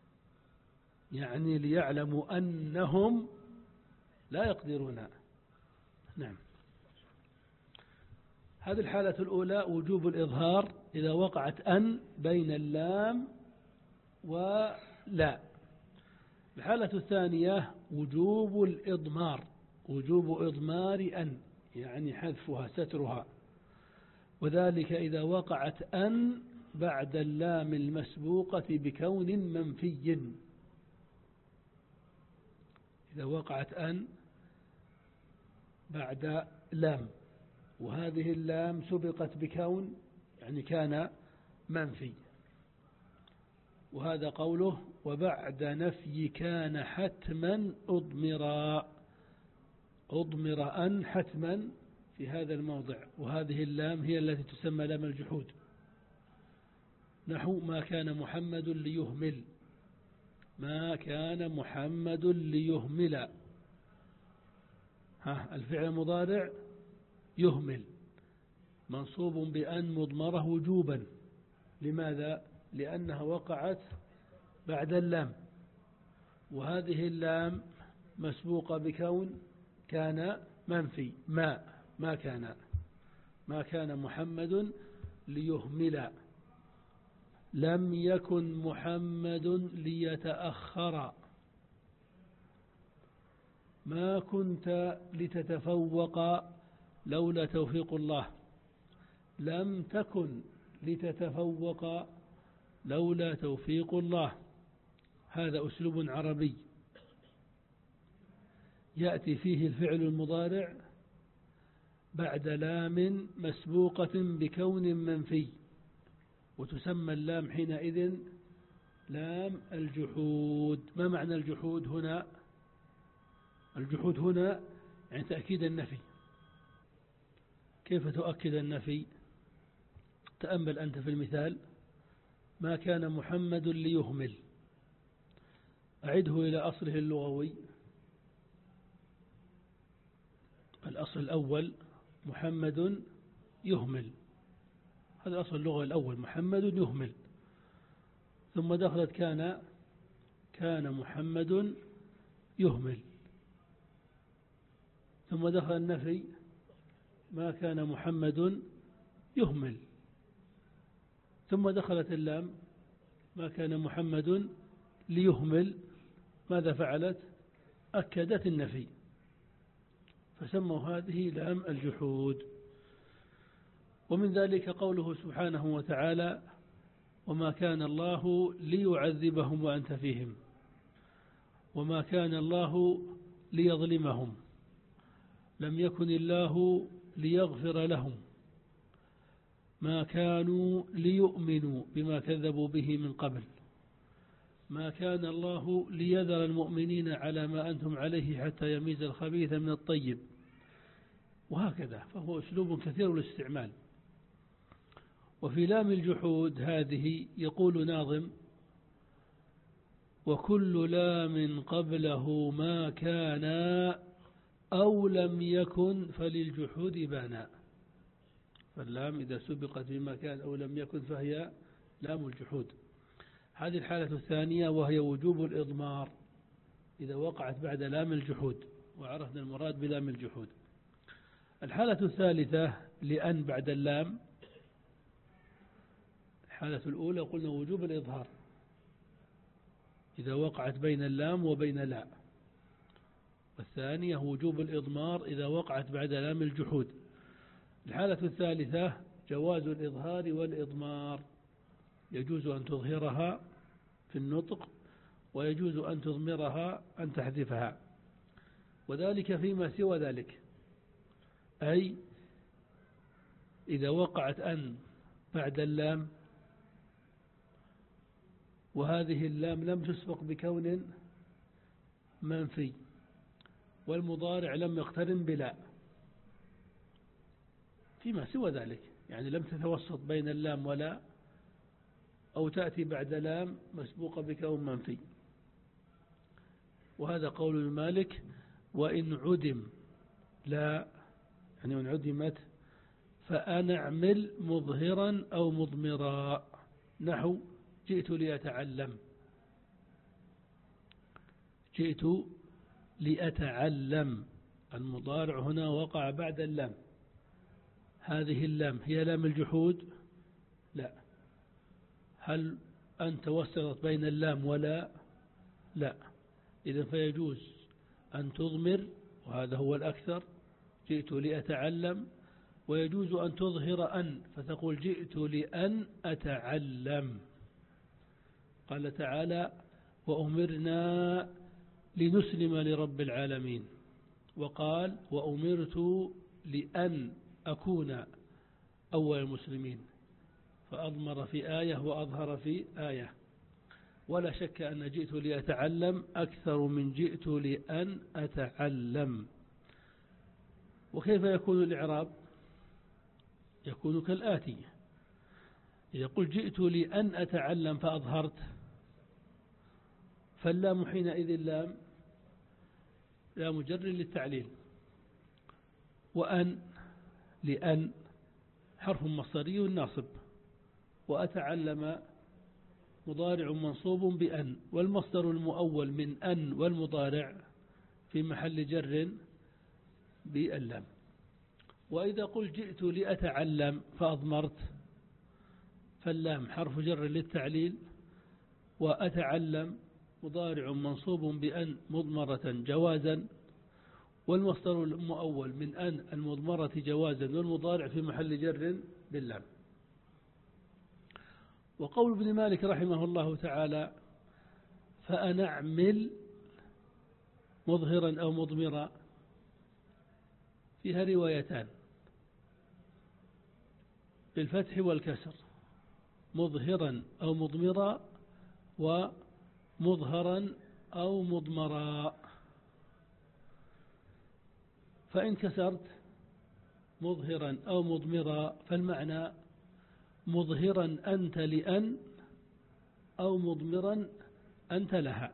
يعني ليعلموا أنهم لا يقدرون. نعم. هذه الحالة الأولى وجوب الإظهار إذا وقعت أن بين اللام ولا. الحالة الثانية وجوب الإضمار، وجوب إضمار أن، يعني حذفها سترها، وذلك إذا وقعت أن بعد اللام المسبوقة بكون منفي. إذا وقعت أن بعد لام، وهذه اللام سبقت بكون، يعني كان منفي، وهذا قوله وبعد نفي كان حتما أضمر أن حتما في هذا الموضع، وهذه اللام هي التي تسمى لام الجحود، نحو ما كان محمد ليهمل، ما كان محمد ليهمل، الفعل المضارع يهمل منصوب بأن مضمره وجوبا. لماذا؟ لأنها وقعت بعد اللام، وهذه اللام مسبوقة بكون كان منفي، ما كان محمد ليهمل، لم يكن محمد ليتأخر، ما كنت لتتفوق لولا توفيق الله، لم تكن لتتفوق لولا توفيق الله. هذا أسلوب عربي يأتي فيه الفعل المضارع بعد لام مسبوقة بكون منفي، وتسمى اللام حينئذ لام الجحود. ما معنى الجحود هنا؟ الجحود هنا يعني تأكيد النفي. كيف تؤكد النفي؟ تأمل أنت في المثال، ما كان محمد ليهمل، أعده إلى أصله اللغوي. الأصل الأول محمد يهمل، هذا الأصل اللغوي الأول، محمد يهمل، ثم دخلت كان محمد يهمل، ثم دخل النفي ما كان محمد يهمل، ثم دخلت اللام ما كان محمد ليهمل. ماذا فعلت؟ أكدت النفي، فسموا هذه لام الجحود. ومن ذلك قوله سبحانه وتعالى وما كان الله ليعذبهم وأنت فيهم، وما كان الله ليظلمهم، لم يكن الله ليغفر لهم، ما كانوا ليؤمنوا بما كذبوا به من قبل، ما كان الله ليذر المؤمنين على ما أنتم عليه حتى يميز الخبيث من الطيب، وهكذا. فهو أسلوب كثير الاستعمال. وفي لام الجحود هذه يقول ناظم وكل لام قبله ما كان أو لم يكن فللجحود بانا. فاللام إذا سبقت بما كان أو لم يكن فهي لام الجحود. هذه الحالة الثانية وهي وجوب الإضمار إذا وقعت بعد لام الجحود، وعرفنا المراد بلام الجحود. الحالة الثالثة لأن بعد اللام. الحالة الأولى قلنا وجوب الإظهار إذا وقعت بين اللام وبين لا، والثانية وجوب الإضمار إذا وقعت بعد لام الجحود. الحالة الثالثة جواز الإظهار والإضمار، يجوز أن تظهرها في النطق ويجوز أن تضمرها أن تحذفها، وذلك فيما سوى ذلك، أي إذا وقعت أن بعد اللام وهذه اللام لم تسبق بكون منفي والمضارع لم يقترن بلا، فيما سوى ذلك يعني لم تتوسط بين اللام ولا، أو تأتي بعد لام مسبوقة بكون منفي. وهذا قول المالك وإن عدم لا، يعني وإن عدمت فأنعمل مظهرا أو مضمرا، نحو جئت لأتعلم، جئت لأتعلم، المضارع هنا وقع بعد اللام. هذه اللام هي لام الجحود؟ لا. هل أنت وسطت بين اللام ولا؟ لا. إذن فيجوز أن تضمر، وهذا هو الأكثر، جئت لأتعلم، ويجوز أن تظهر أن فتقول جئت لأن أتعلم. قال تعالى وأمرنا لنسلم لرب العالمين، وقال وأمرت لأن أكون أول المسلمين، فأضمر في آية وأظهر في آية. ولا شك أن جئت لأتعلم أكثر من جئت لأن أتعلم. وكيف يكون الإعراب؟ يكون كالآتي: إذا قلت جئت لأن أتعلم فأظهرت، فاللام حينئذ لا مجرد للتعليل، وأن لأن حرف مصدري ناصب، وأتعلم مضارع منصوب بأن، والمصدر المؤول من أن والمضارع في محل جر باللام. وإذا قلت جئت لأتعلم فأضمرت، فاللام حرف جر للتعليل، وأتعلم مضارع منصوب بأن مضمرة جوازا، والمصدر المؤول من أن المضمرة جوازا، والمضارع في محل جر باللام. وقول ابن مالك رحمه الله تعالى فأنعمل مظهرا أو مضمرا فيها روايتان بالفتح والكسر، مظهرا أو مضمرا ومظهرا أو مضمرا. فإن كسرت مظهرا أو مضمرا فالمعنى مظهرا أنت لأن أو مضمرا أنت لها.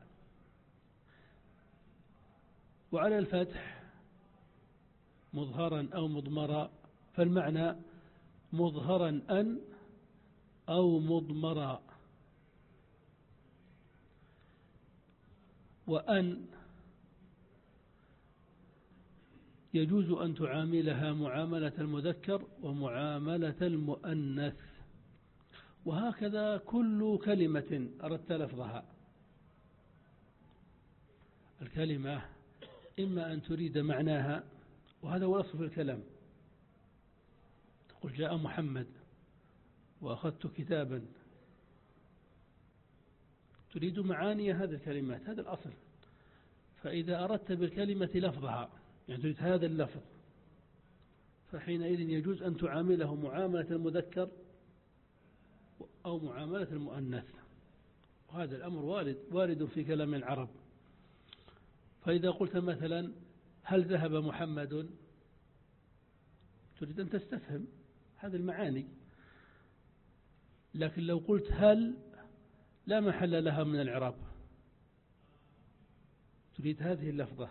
وعلى الفتح مظهرا أو مضمرا فالمعنى مظهرا أن أو مضمرا. وأن يجوز أن تعاملها معاملة المذكر ومعاملة المؤنث. وهكذا كل كلمة أردت لفظها. الكلمة إما أن تريد معناها، وهذا هو الأصل في الكلام. تقول جاء محمد وأخذت كتابا، تريد معاني هذه الكلمات، هذا الأصل. فإذا أردت بالكلمة لفظها، يعني تريد هذا اللفظ، فحينئذ يجوز أن تعامله معاملة المذكر أو معاملة المؤنث. وهذا الأمر وارد في كلام العرب. فإذا قلت مثلا هل ذهب محمد، تريد أن تستفهم هذه المعاني. لكن لو قلت هل لا محل لها من الإعراب، تريد هذه اللفظة،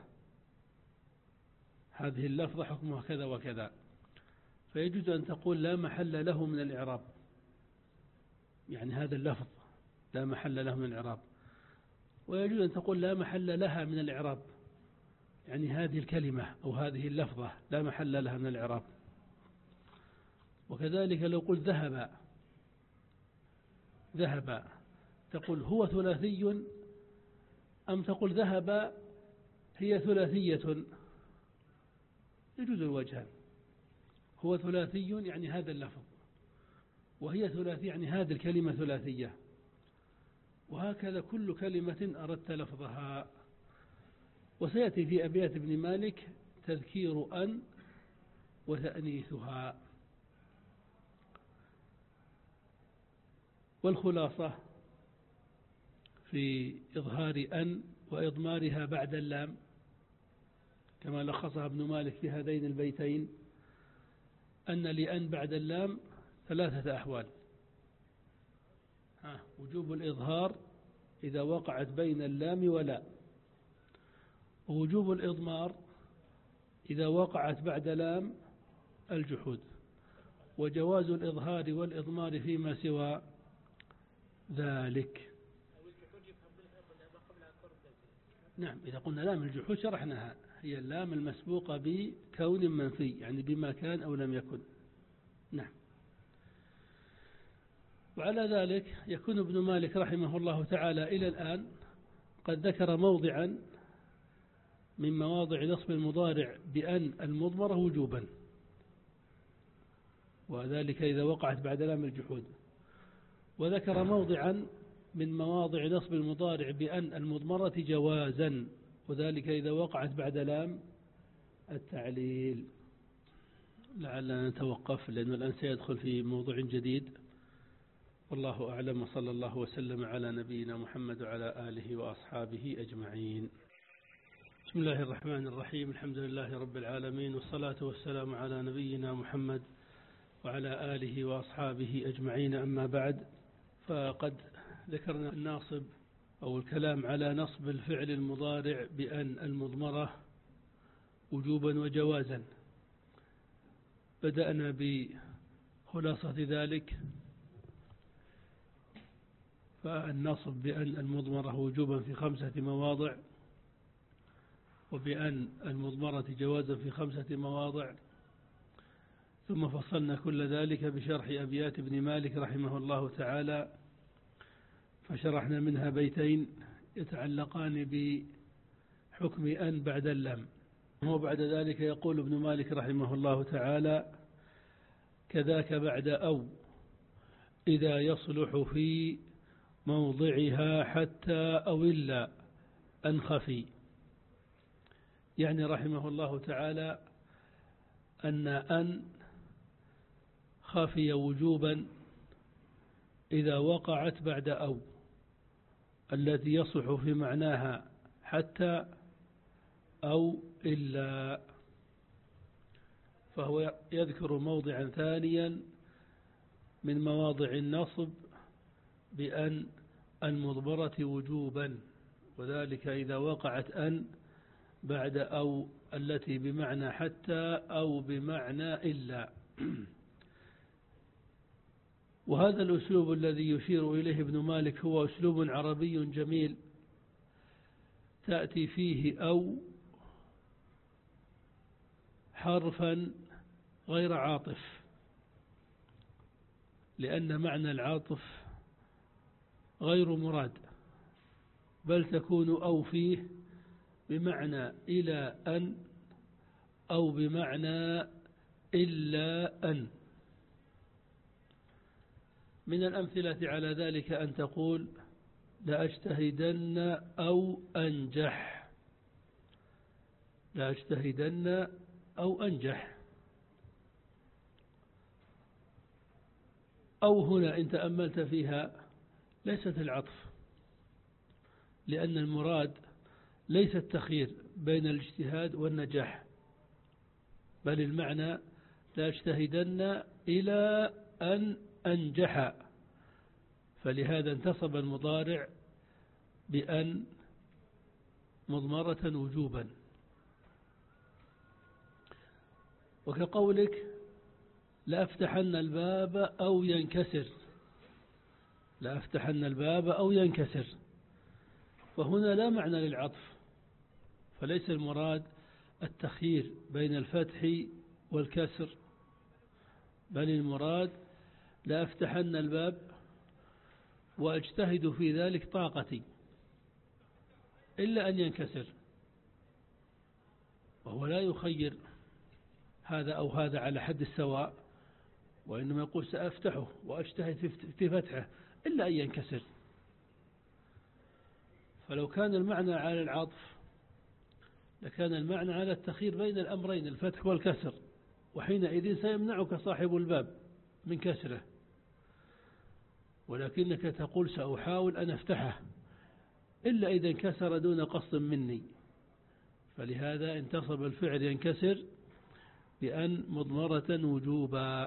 هذه اللفظة حكمها كذا وكذا، فيجوز أن تقول لا محل له من الإعراب، يعني هذا اللفظ لا محل له من الإعراب. ويجوز أن تقول لا محل لها من الإعراب، يعني هذه الكلمة أو هذه اللفظة لا محل لها من الإعراب. وكذلك لو قلت ذهب تقول هو ثلاثي أم تقول ذهب هي ثلاثية، يجوز الوجهان. هو ثلاثي يعني هذا اللفظ، وهي ثلاثي يعني هذه الكلمة ثلاثية. وهكذا كل كلمة أردت لفظها. وسيأتي في أبيات ابن مالك تذكير أن وتأنيثها. والخلاصة في إظهار أن وإضمارها بعد اللام كما لخصها ابن مالك في هذين البيتين، أن لأن بعد اللام ثلاثة أحوال: وجوب الإظهار إذا وقعت بين اللام ولا، ووجوب الإضمار إذا وقعت بعد لام الجحود، وجواز الإظهار والإضمار فيما سوى ذلك. نعم، إذا قلنا لام الجحود شرحناها، هي اللام المسبوقة بكون منفي، يعني بما كان أو لم يكن. نعم. وعلى ذلك يكون ابن مالك رحمه الله تعالى إلى الآن قد ذكر موضعا من مواضع نصب المضارع بأن المضمرة وجوبا، وذلك إذا وقعت بعد لام الجحود. وذكر موضعا من مواضع نصب المضارع بأن المضمرة جوازا، وذلك إذا وقعت بعد لام التعليل. لعلنا نتوقف لأنه الآن سيدخل في موضوع جديد. والله أعلم، وصلى الله وسلم على نبينا محمد وعلى آله وأصحابه أجمعين. بسم الله الرحمن الرحيم. الحمد لله رب العالمين، والصلاة والسلام على نبينا محمد وعلى آله وأصحابه أجمعين. أما بعد، فقد ذكرنا الناصب أو الكلام على نصب الفعل المضارع بأن المضمرة وجوبا وجوازا. بدأنا بخلاصة ذلك، فالنصب بأن المضمرة وجوبا في 5 مواضع، وبأن المضمرة جوازا في 5 مواضع. ثم فصلنا كل ذلك بشرح أبيات ابن مالك رحمه الله تعالى، فشرحنا منها بيتين يتعلقان بحكم أن بعد اللام. وبعد ذلك يقول ابن مالك رحمه الله تعالى: كذاك بعد أو إذا يصلح في موضعها حتى أو إلا أن خفي. يعني رحمه الله تعالى أن خفي وجوبا إذا وقعت بعد أو التي يصلح في معناها حتى أو إلا. فهو يذكر موضعا ثانيا من مواضع النصب بأن المضمرة وجوبا، وذلك إذا وقعت أن بعد أو التي بمعنى حتى أو بمعنى إلا. وهذا الأسلوب الذي يشير إليه ابن مالك هو أسلوب عربي جميل، تأتي فيه أو حرفا غير عاطف، لأن معنى العاطف غير مراد، بل تكون أو فيه بمعنى إلى أن أو بمعنى إلا أن. من الأمثلة على ذلك أن تقول لأجتهدن أو أنجح، لأجتهدن أو أنجح. أو هنا إن تأملت فيها ليست العطف، لأن المراد ليس التخيير بين الاجتهاد والنجاح، بل المعنى لأجتهدن إلى أن أنجح، فلهذا انتصب المضارع بأن مضمرة وجوبا. وكقولك لأفتحن الباب أو ينكسر، لأفتحن الباب أو ينكسر، فهنا لا معنى للعطف، فليس المراد التخيير بين الفتح والكسر، بل المراد لأفتحن الباب وأجتهد في ذلك طاقتي إلا أن ينكسر، وهو لا يخير هذا أو هذا على حد السواء، وإنما يقول سأفتحه وأجتهد في فتحه إلا أن ينكسر. فلو كان المعنى على العطف لكان المعنى على التخيير بين الأمرين الفتح والكسر، وحينئذ سيمنعك صاحب الباب من كسره، ولكنك تقول سأحاول أن أفتحه إلا إذا انكسر دون قصد مني، فلهذا انتصب الفعل ينكسر بأن مضمرة وجوبا.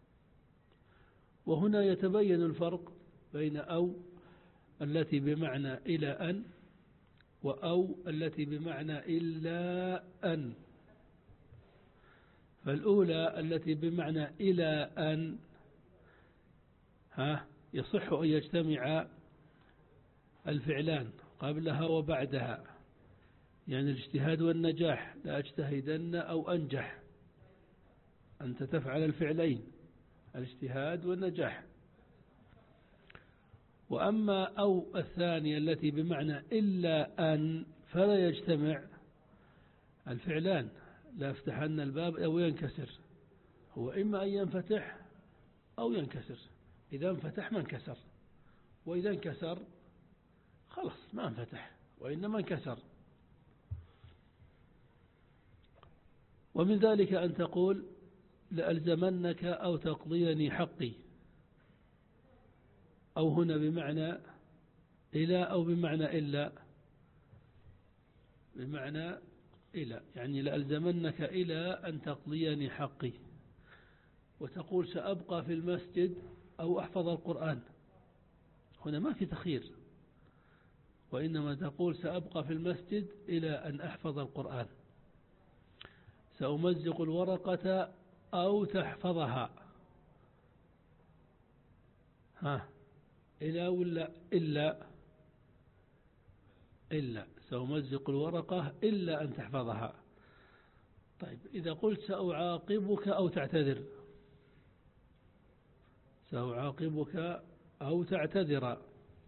وهنا يتبين الفرق بين أو التي بمعنى إلى أن وأو التي بمعنى إلا أن. فالأولى التي بمعنى إلى أن يصح أن يجتمع الفعلان قبلها وبعدها، يعني الاجتهاد والنجاح، لا أجتهدن أو أنجح، أنت تفعل الفعلين الاجتهاد والنجاح. وأما أو الثانية التي بمعنى إلا أن فلا يجتمع الفعلان، لا يفتحن الباب أو ينكسر، هو إما أن ينفتح أو ينكسر، إذا انفتح ما انكسر، وإذا انكسر خلاص ما انفتح وإنما انكسر. ومن ذلك أن تقول لألزمنك أو تقضيني حقي، أو هنا بمعنى إلى أو بمعنى إلا، بمعنى إلى، يعني لألزمنك إلى أن تقضيني حقي. وتقول سأبقى في المسجد أو أحفظ القرآن، هنا ما في تخيير، وإنما تقول سأبقى في المسجد إلى أن أحفظ القرآن. سأمزق الورقة أو تحفظها، إلى ولا إلا سأمزق الورقة إلا أن تحفظها. طيب إذا قلت سأعاقبك أو تعتذر، سأعاقبك أو تعتذر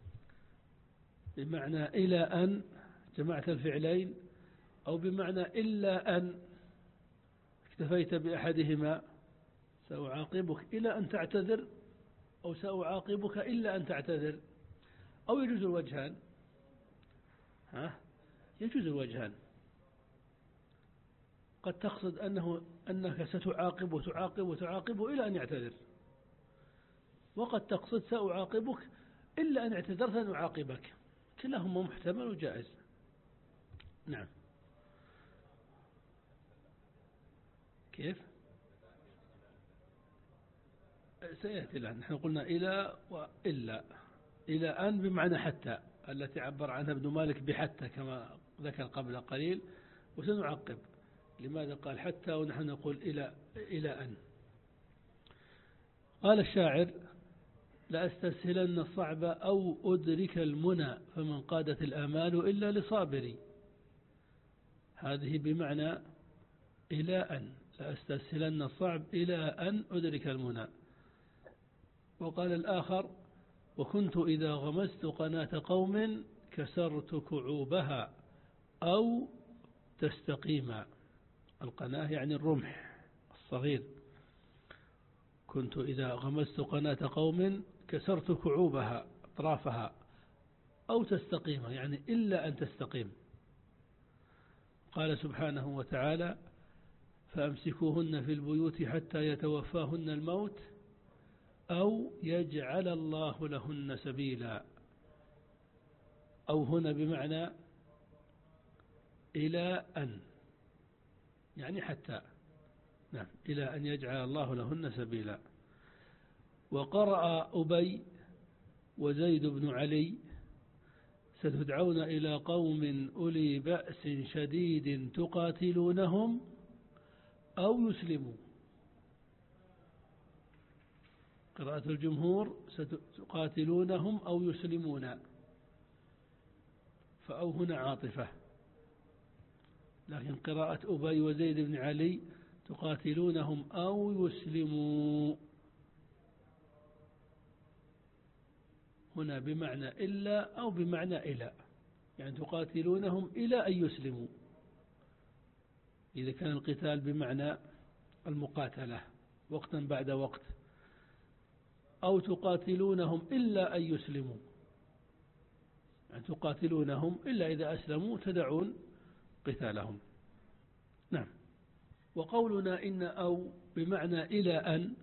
بمعنى إلى أن جمعت الفعلين، أو بمعنى إلا أن اكتفيت بأحدهما، سأعاقبك إلى أن تعتذر أو سأعاقبك إلا أن تعتذر، أو يجوز الوجهان. يجوز الوجهان، قد تقصد أنك ستعاقب وتعاقب وتعاقب إلى أن يعتذر، وقد تقصد سأعاقبك إلا أن اعتذرت أن أعاقبك، كلاهما محتمل وجائز. نعم. كيف؟ سيأتي الآن. نحن قلنا إلى وإلا، إلى أن بمعنى حتى التي عبر عنها ابن مالك بحتى كما ذكر قبل قليل، وسنعقب لماذا قال حتى ونحن نقول إلى أن. قال الشاعر لأستسهلن الصعب أو أدرك المنى فمن قادت الآمال إلا لصابري. هذه بمعنى إلى أن، لأستسهلن الصعب إلى أن أدرك المنى. وقال الآخر: وكنت إذا غمست قناة قوم كسرت كعوبها أو تستقيما. القناة يعني الرمح الصغير. كنت إذا غمست قناة قوم كسرت كعوبها أطرافها أو تستقيم، يعني إلا أن تستقيم. قال سبحانه وتعالى: فأمسكوهن في البيوت حتى يتوفاهن الموت أو يجعل الله لهن سبيلا. أو هنا بمعنى إلى أن، يعني حتى، نعم، إلى أن يجعل الله لهن سبيلا. وقرأ أبي وزيد بن علي: ستدعون إلى قوم أولي بأس شديد تقاتلونهم أو يسلموا. قراءة الجمهور: ستقاتلونهم أو يسلمون، فأو هنا عاطفة. لكن قراءة أبي وزيد بن علي: تقاتلونهم أو يسلموا، هنا بمعنى إلا أو بمعنى إلى، يعني تقاتلونهم إلى أن يسلموا، إذا كان القتال بمعنى المقاتلة وقتا بعد وقت، أو تقاتلونهم إلا أن يسلموا، يعني تقاتلونهم إلا إذا أسلموا تدعون قتالهم. نعم. وقولنا إن أو بمعنى إلى أن،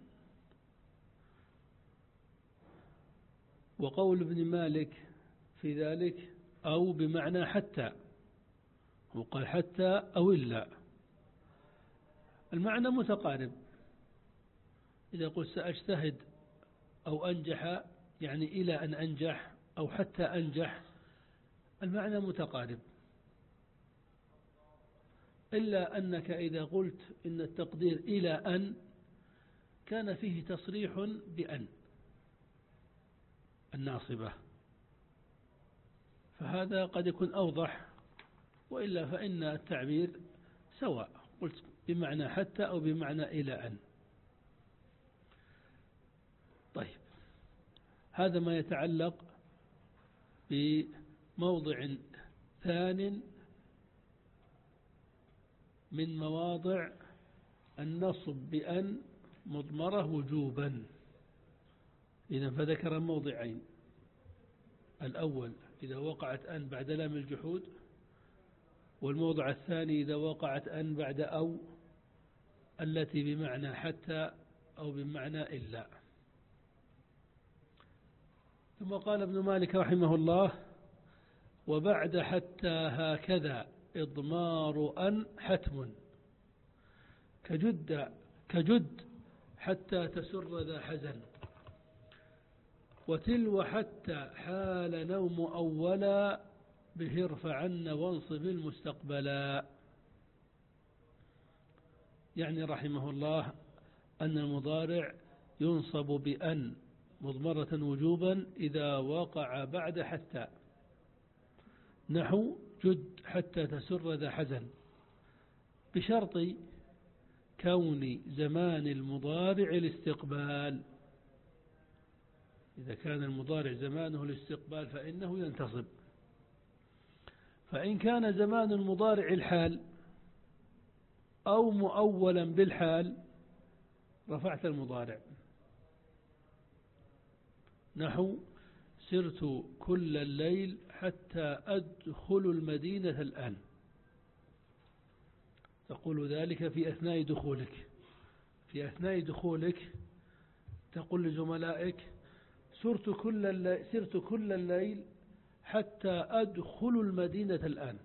وقول ابن مالك في ذلك أو بمعنى حتى، وقال حتى أو إلا، المعنى متقارب. إذا قلت سأجتهد أو أنجح، يعني إلى أن أنجح أو حتى أنجح، المعنى متقارب، إلا أنك إذا قلت إن التقدير إلى أن كان فيه تصريح بأن الناصبة، فهذا قد يكون أوضح، وإلا فإن التعبير سواء، قلت بمعنى حتى أو بمعنى إلى أن. طيب، هذا ما يتعلق بموضع ثان من مواضع النصب بأن مضمرة وجوبا. إذا فذكر موضعين: الأول إذا وقعت أن بعد لام الجحود، والموضع الثاني إذا وقعت أن بعد أو التي بمعنى حتى أو بمعنى إلا. ثم قال ابن مالك رحمه الله: وبعد حتى هكذا إضمار أن حتم، كجد حتى تسر ذا حزن، وتلو حتى حال نوم أولا، به ارفعن وانصب المستقبلا. يعني رحمه الله أن المضارع ينصب بأن مضمرة وجوبا إذا وقع بعد حتى، نحو جد حتى تسر ذا حزن، بشرط كون زمان المضارع الاستقبال. إذا كان المضارع زمانه الاستقبال فإنه ينتصب. فإن كان زمان المضارع الحال أو مؤولا بالحال رفعت المضارع، نحو سرت كل الليل حتى أدخل المدينة الآن، تقول ذلك في أثناء دخولك. في أثناء دخولك تقول لزملائك: سرت كل الليل حتى أدخل المدينة الآن.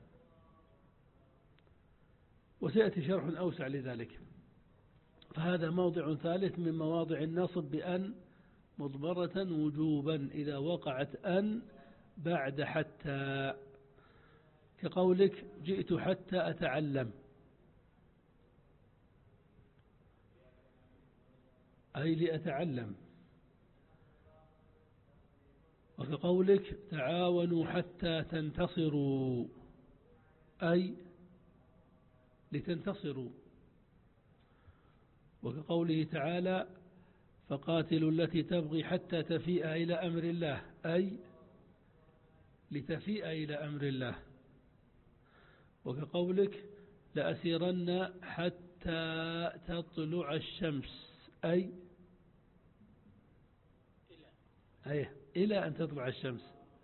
وسيأتي شرح أوسع لذلك. فهذا موضع ثالث من مواضع النصب بأن مضمرة وجوبا إذا وقعت أن بعد حتى، كقولك: جئت حتى أتعلم، أي لأتعلم. وكقولك: تعاونوا حتى تنتصروا، أي لتنتصروا. وكقوله تعالى فقاتلوا التي تبغي حتى تفيء إلى أمر الله، أي لتفيء إلى أمر الله. وكقولك لأسيرن حتى تطلع الشمس، أي إلى أن تطلع الشمس.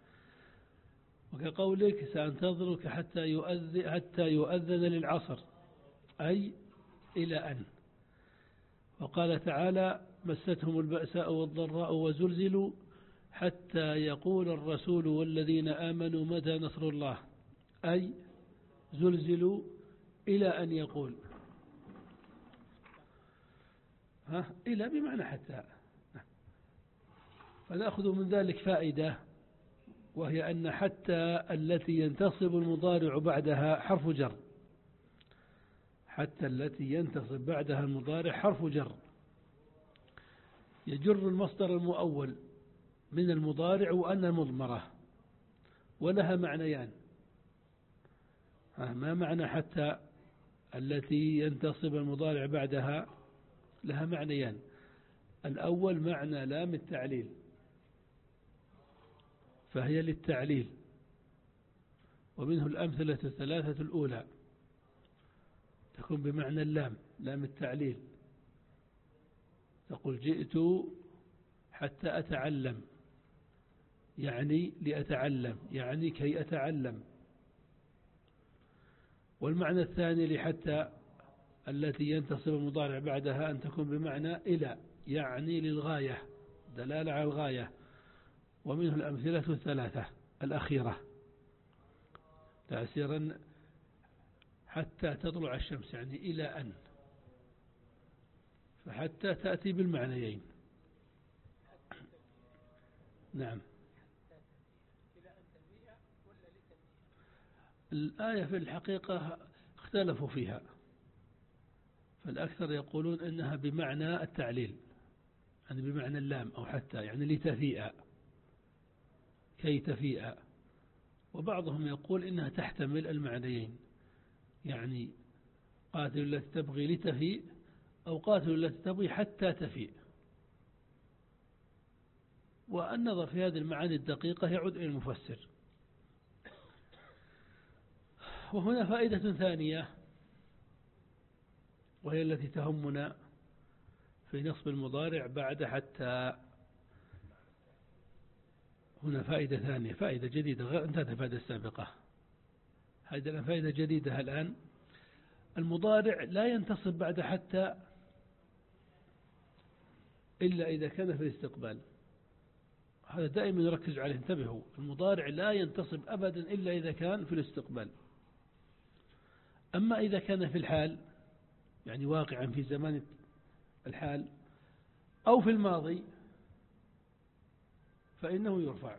وكقولك سأنتظرك حتى يؤذن للعصر، أي إلى أن. وقال تعالى مستهم البأساء والضراء وزلزلوا حتى يقول الرسول والذين آمنوا متى نصر الله، أي زلزلوا إلى أن يقول. إلى بمعنى حتى. فنأخذ من ذلك فائدة، وهي أن حتى التي ينتصب المضارع بعدها حرف جر، حتى التي ينتصب بعدها المضارع حرف جر يجر المصدر المؤول من المضارع وأن المضمرة، ولها معنيان. ما معنى حتى التي ينتصب المضارع بعدها؟ لها معنيان. الأول معنى لام التعليل، فهي للتعليل، ومنه الأمثلة الثلاثة الأولى تكون بمعنى اللام، لام التعليل. تقول جئت حتى أتعلم، يعني لأتعلم، يعني كي أتعلم. والمعنى الثاني لحتى التي ينتصب المضارع بعدها أن تكون بمعنى إلى، يعني للغاية، دلالة على الغاية، ومنه الأمثلة الثلاثة الأخيرة. تأسيرا حتى تطلع الشمس، يعني إلى أن، فحتى تأتي بالمعنيين. نعم. الآية في الحقيقة اختلفوا فيها، فالأكثر يقولون إنها بمعنى التعليل، يعني بمعنى اللام أو حتى، يعني لتفيء، كي تفيء. وبعضهم يقول إنها تحتمل المعنيين، يعني قاتل التي تبغي لتفيء، أو قاتل التي تبغي حتى تفيء. والنظر في هذه المعاني الدقيقة يعود إلى المفسر. وهنا فائدة ثانية، وهي التي تهمنا في نصب المضارع بعد حتى. هنا فائدة ثانية، فائدة جديدة غير انتهت الفائدة السابقة. هذه فائدة جديدة الآن. المضارع لا ينتصب بعد حتى إلا إذا كان في الاستقبال. هذا دائما يركز عليه، انتبهوا، المضارع لا ينتصب أبدا إلا إذا كان في الاستقبال. أما إذا كان في الحال، يعني واقعا في زمان الحال، أو في الماضي، فإنه يرفع.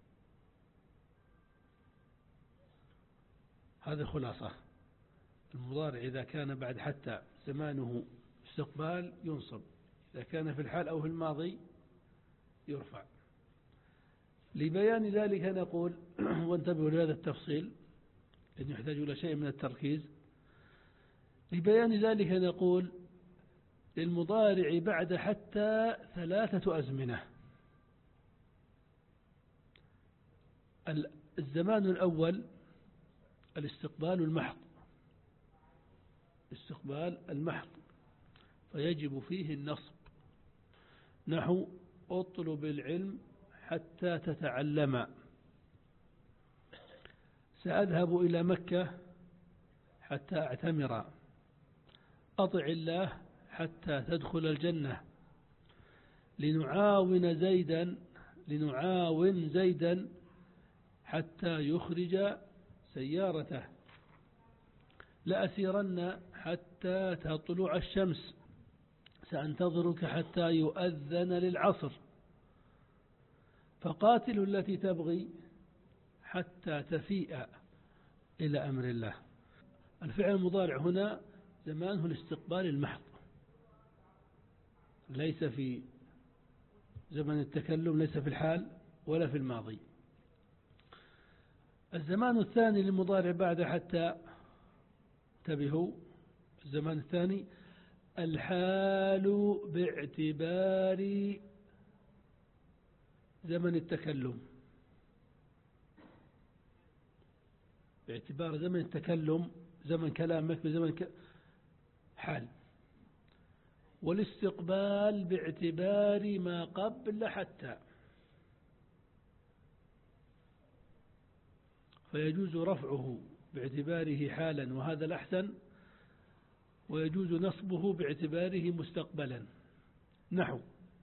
هذا خلاصة. المضارع إذا كان بعد حتى زمانه استقبال ينصب، إذا كان في الحال أو في الماضي يرفع. لبيان ذلك نقول وانتبهوا لهذا التفصيل لأنه يحتاج إلى شيء من التركيز. لبيان ذلك نقول للمضارع بعد حتى ثلاثة أزمنة. الزمان الأول الاستقبال المحض، استقبال المحض، فيجب فيه النصب، نحو اطلب العلم حتى تتعلم، سأذهب إلى مكة حتى أعتمر، أطع الله حتى تدخل الجنة، لنعاون زيدا حتى يخرج سيارته، لأسيرن حتى تطلع الشمس، سأنتظرك حتى يؤذن للعصر، فقاتل التي تبغي حتى تفيء إلى أمر الله. الفعل المضارع هنا زمانه الاستقبال المحض، ليس في زمن التكلم، ليس في الحال ولا في الماضي. الزمان الثاني للمضارع بعد حتى، انتبهوا، الزمان الثاني الحال باعتبار زمن التكلم، باعتبار زمن التكلم، زمن كلامك بزمن حال. والاستقبال باعتبار ما قبل حتى، فيجوز رفعه باعتباره حالا وهذا الأحسن، ويجوز نصبه باعتباره مستقبلا. نحو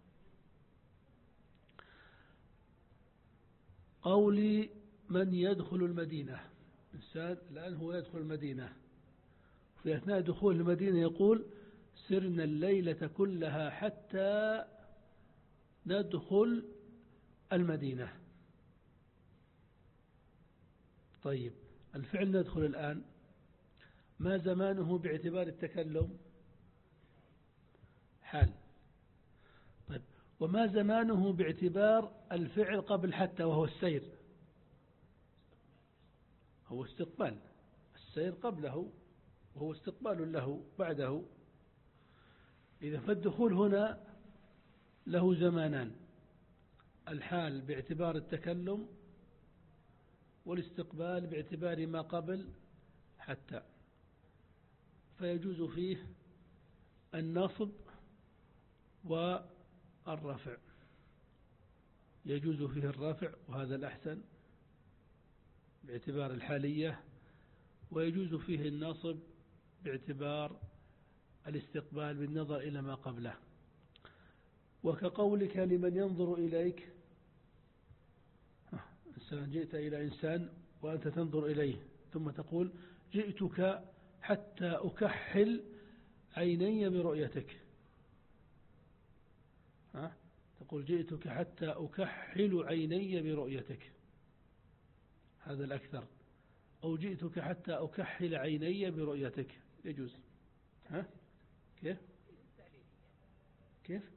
قولي من يدخل المدينة، إنسان الآن هو يدخل المدينة، في أثناء دخول المدينة يقول سرنا الليلة كلها حتى ندخل المدينة. طيب الفعل ندخل الآن ما زمانه باعتبار التكلم؟ حال. طيب وما زمانه باعتبار الفعل قبل حتى وهو السير؟ هو استقبال، السير قبله وهو استقبال له بعده. إذا فالدخول هنا له زمانان، الحال باعتبار التكلم، والاستقبال باعتبار ما قبل حتى، فيجوز فيه النصب والرفع، يجوز فيه الرفع وهذا الأحسن باعتبار الحالية، ويجوز فيه النصب باعتبار الاستقبال بالنظر إلى ما قبله. وكقولك لمن ينظر إليك، إنسان جئت إلى إنسان وأنت تنظر إليه، ثم تقول جئتك حتى أكحل عيني برؤيتك. تقول جئتك حتى أكحل عيني برؤيتك، هذا الأكثر. أو جئتك حتى أكحل عيني برؤيتك، يجوز. كيف؟ كيف؟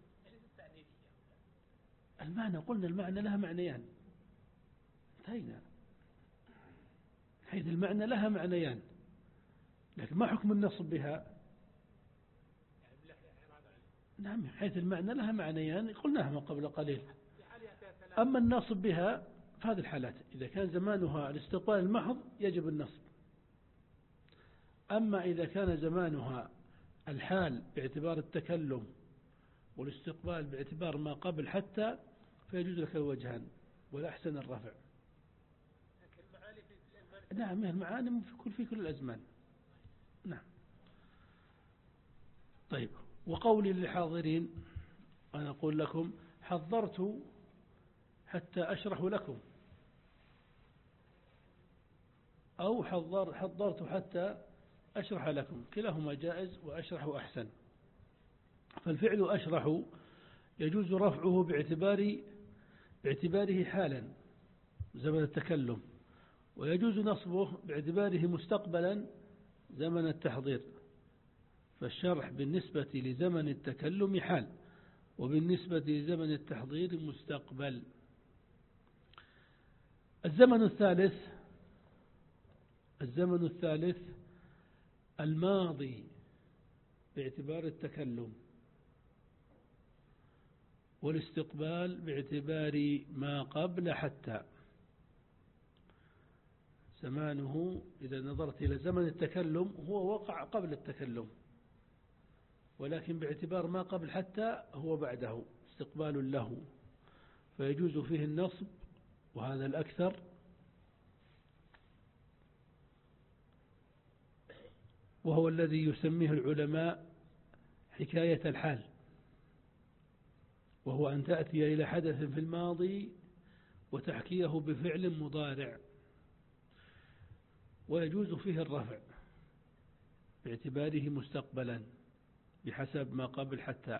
المعنى قلنا المعنى لها معنيان، انتهينا. حيث المعنى لها معنيان، لكن ما حكم النصب بها؟ نعم، حيث المعنى لها معنيان قلناها من قبل قليل. أما النصب بها فهذه الحالات إذا كان زمانها الاستقبال المحض يجب النصب، أما إذا كان زمانها الحال باعتبار التكلم والاستقبال باعتبار ما قبل حتى فيجوز لك الوجهان، والأحسن الرفع. نعم المعاني في كل الأزمان. نعم. طيب وقولي للحاضرين أنا أقول لكم حضرت حتى أشرح لكم، أو حضرت حتى أشرح لكم، كلاهما جائز وأشرح أحسن. فالفعل أشرح يجوز رفعه باعتباره حالا زمن التكلم، ويجوز نصبه باعتباره مستقبلا زمن التحضير. فالشرح بالنسبة لزمن التكلم حال، وبالنسبة لزمن التحضير مستقبل. الزمن الثالث الماضي باعتبار التكلم، والاستقبال باعتبار ما قبل حتى. زمانه إذا نظرت إلى زمن التكلم هو وقع قبل التكلم، ولكن باعتبار ما قبل حتى هو بعده استقبال له، فيجوز فيه النصب وهذا الأكثر. وهو الذي يسميه العلماء حكاية الحال، وهو أن تأتي إلى حدث في الماضي وتحكيه بفعل مضارع. ويجوز فيه الرفع باعتباره مستقبلا بحسب ما قبل حتى،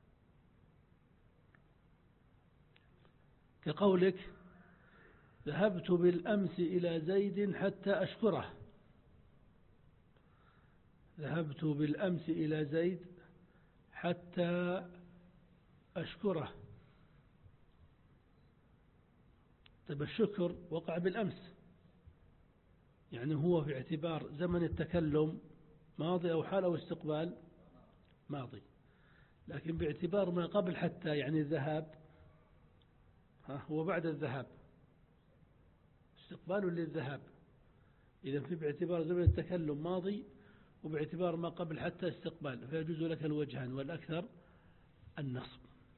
كقولك ذهبت بالأمس إلى زيد حتى أشكره. ذهبت بالأمس إلى زيد حتى أشكره. طيب الشكر وقع بالأمس، يعني هو في اعتبار زمن التكلم ماضي أو حال أو استقبال؟ ماضي، لكن باعتبار ما قبل حتى يعني الذهاب هو بعد الذهاب استقبال للذهاب، إذا في باعتبار زمن التكلم ماضي، وباعتبار ما قبل حتى استقبال، فيجوز لك الوجهان والأكثر النصب.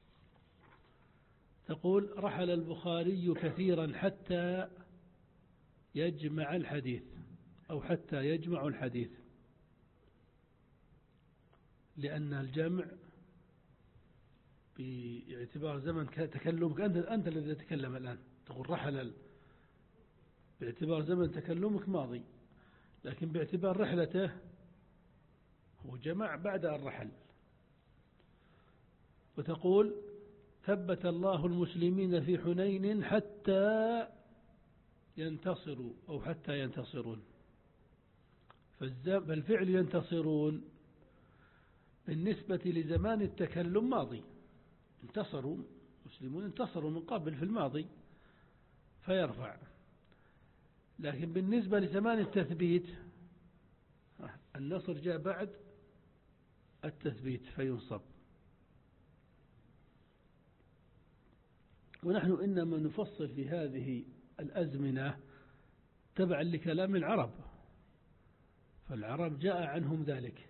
تقول رحل البخاري كثيرا حتى يجمع الحديث أو حتى يجمع الحديث، لأن الجمع باعتبار زمن تكلمك أنت الذي تتكلم الآن، تقول رحل باعتبار زمن تكلمك ماضي، لكن باعتبار رحلته هو جمع بعد الرحل. وتقول ثبت الله المسلمين في حنين حتى ينتصروا أو حتى ينتصرون، فالفعل ينتصرون بالنسبة لزمان التكلم ماضي، انتصروا مسلمون انتصروا من قبل في الماضي فيرفع، لكن بالنسبة لزمان التثبيت النصر جاء بعد التثبيت فينصب. ونحن إنما نفصل في هذه الأزمنة تبعا لكلام العرب، فالعرب جاء عنهم ذلك،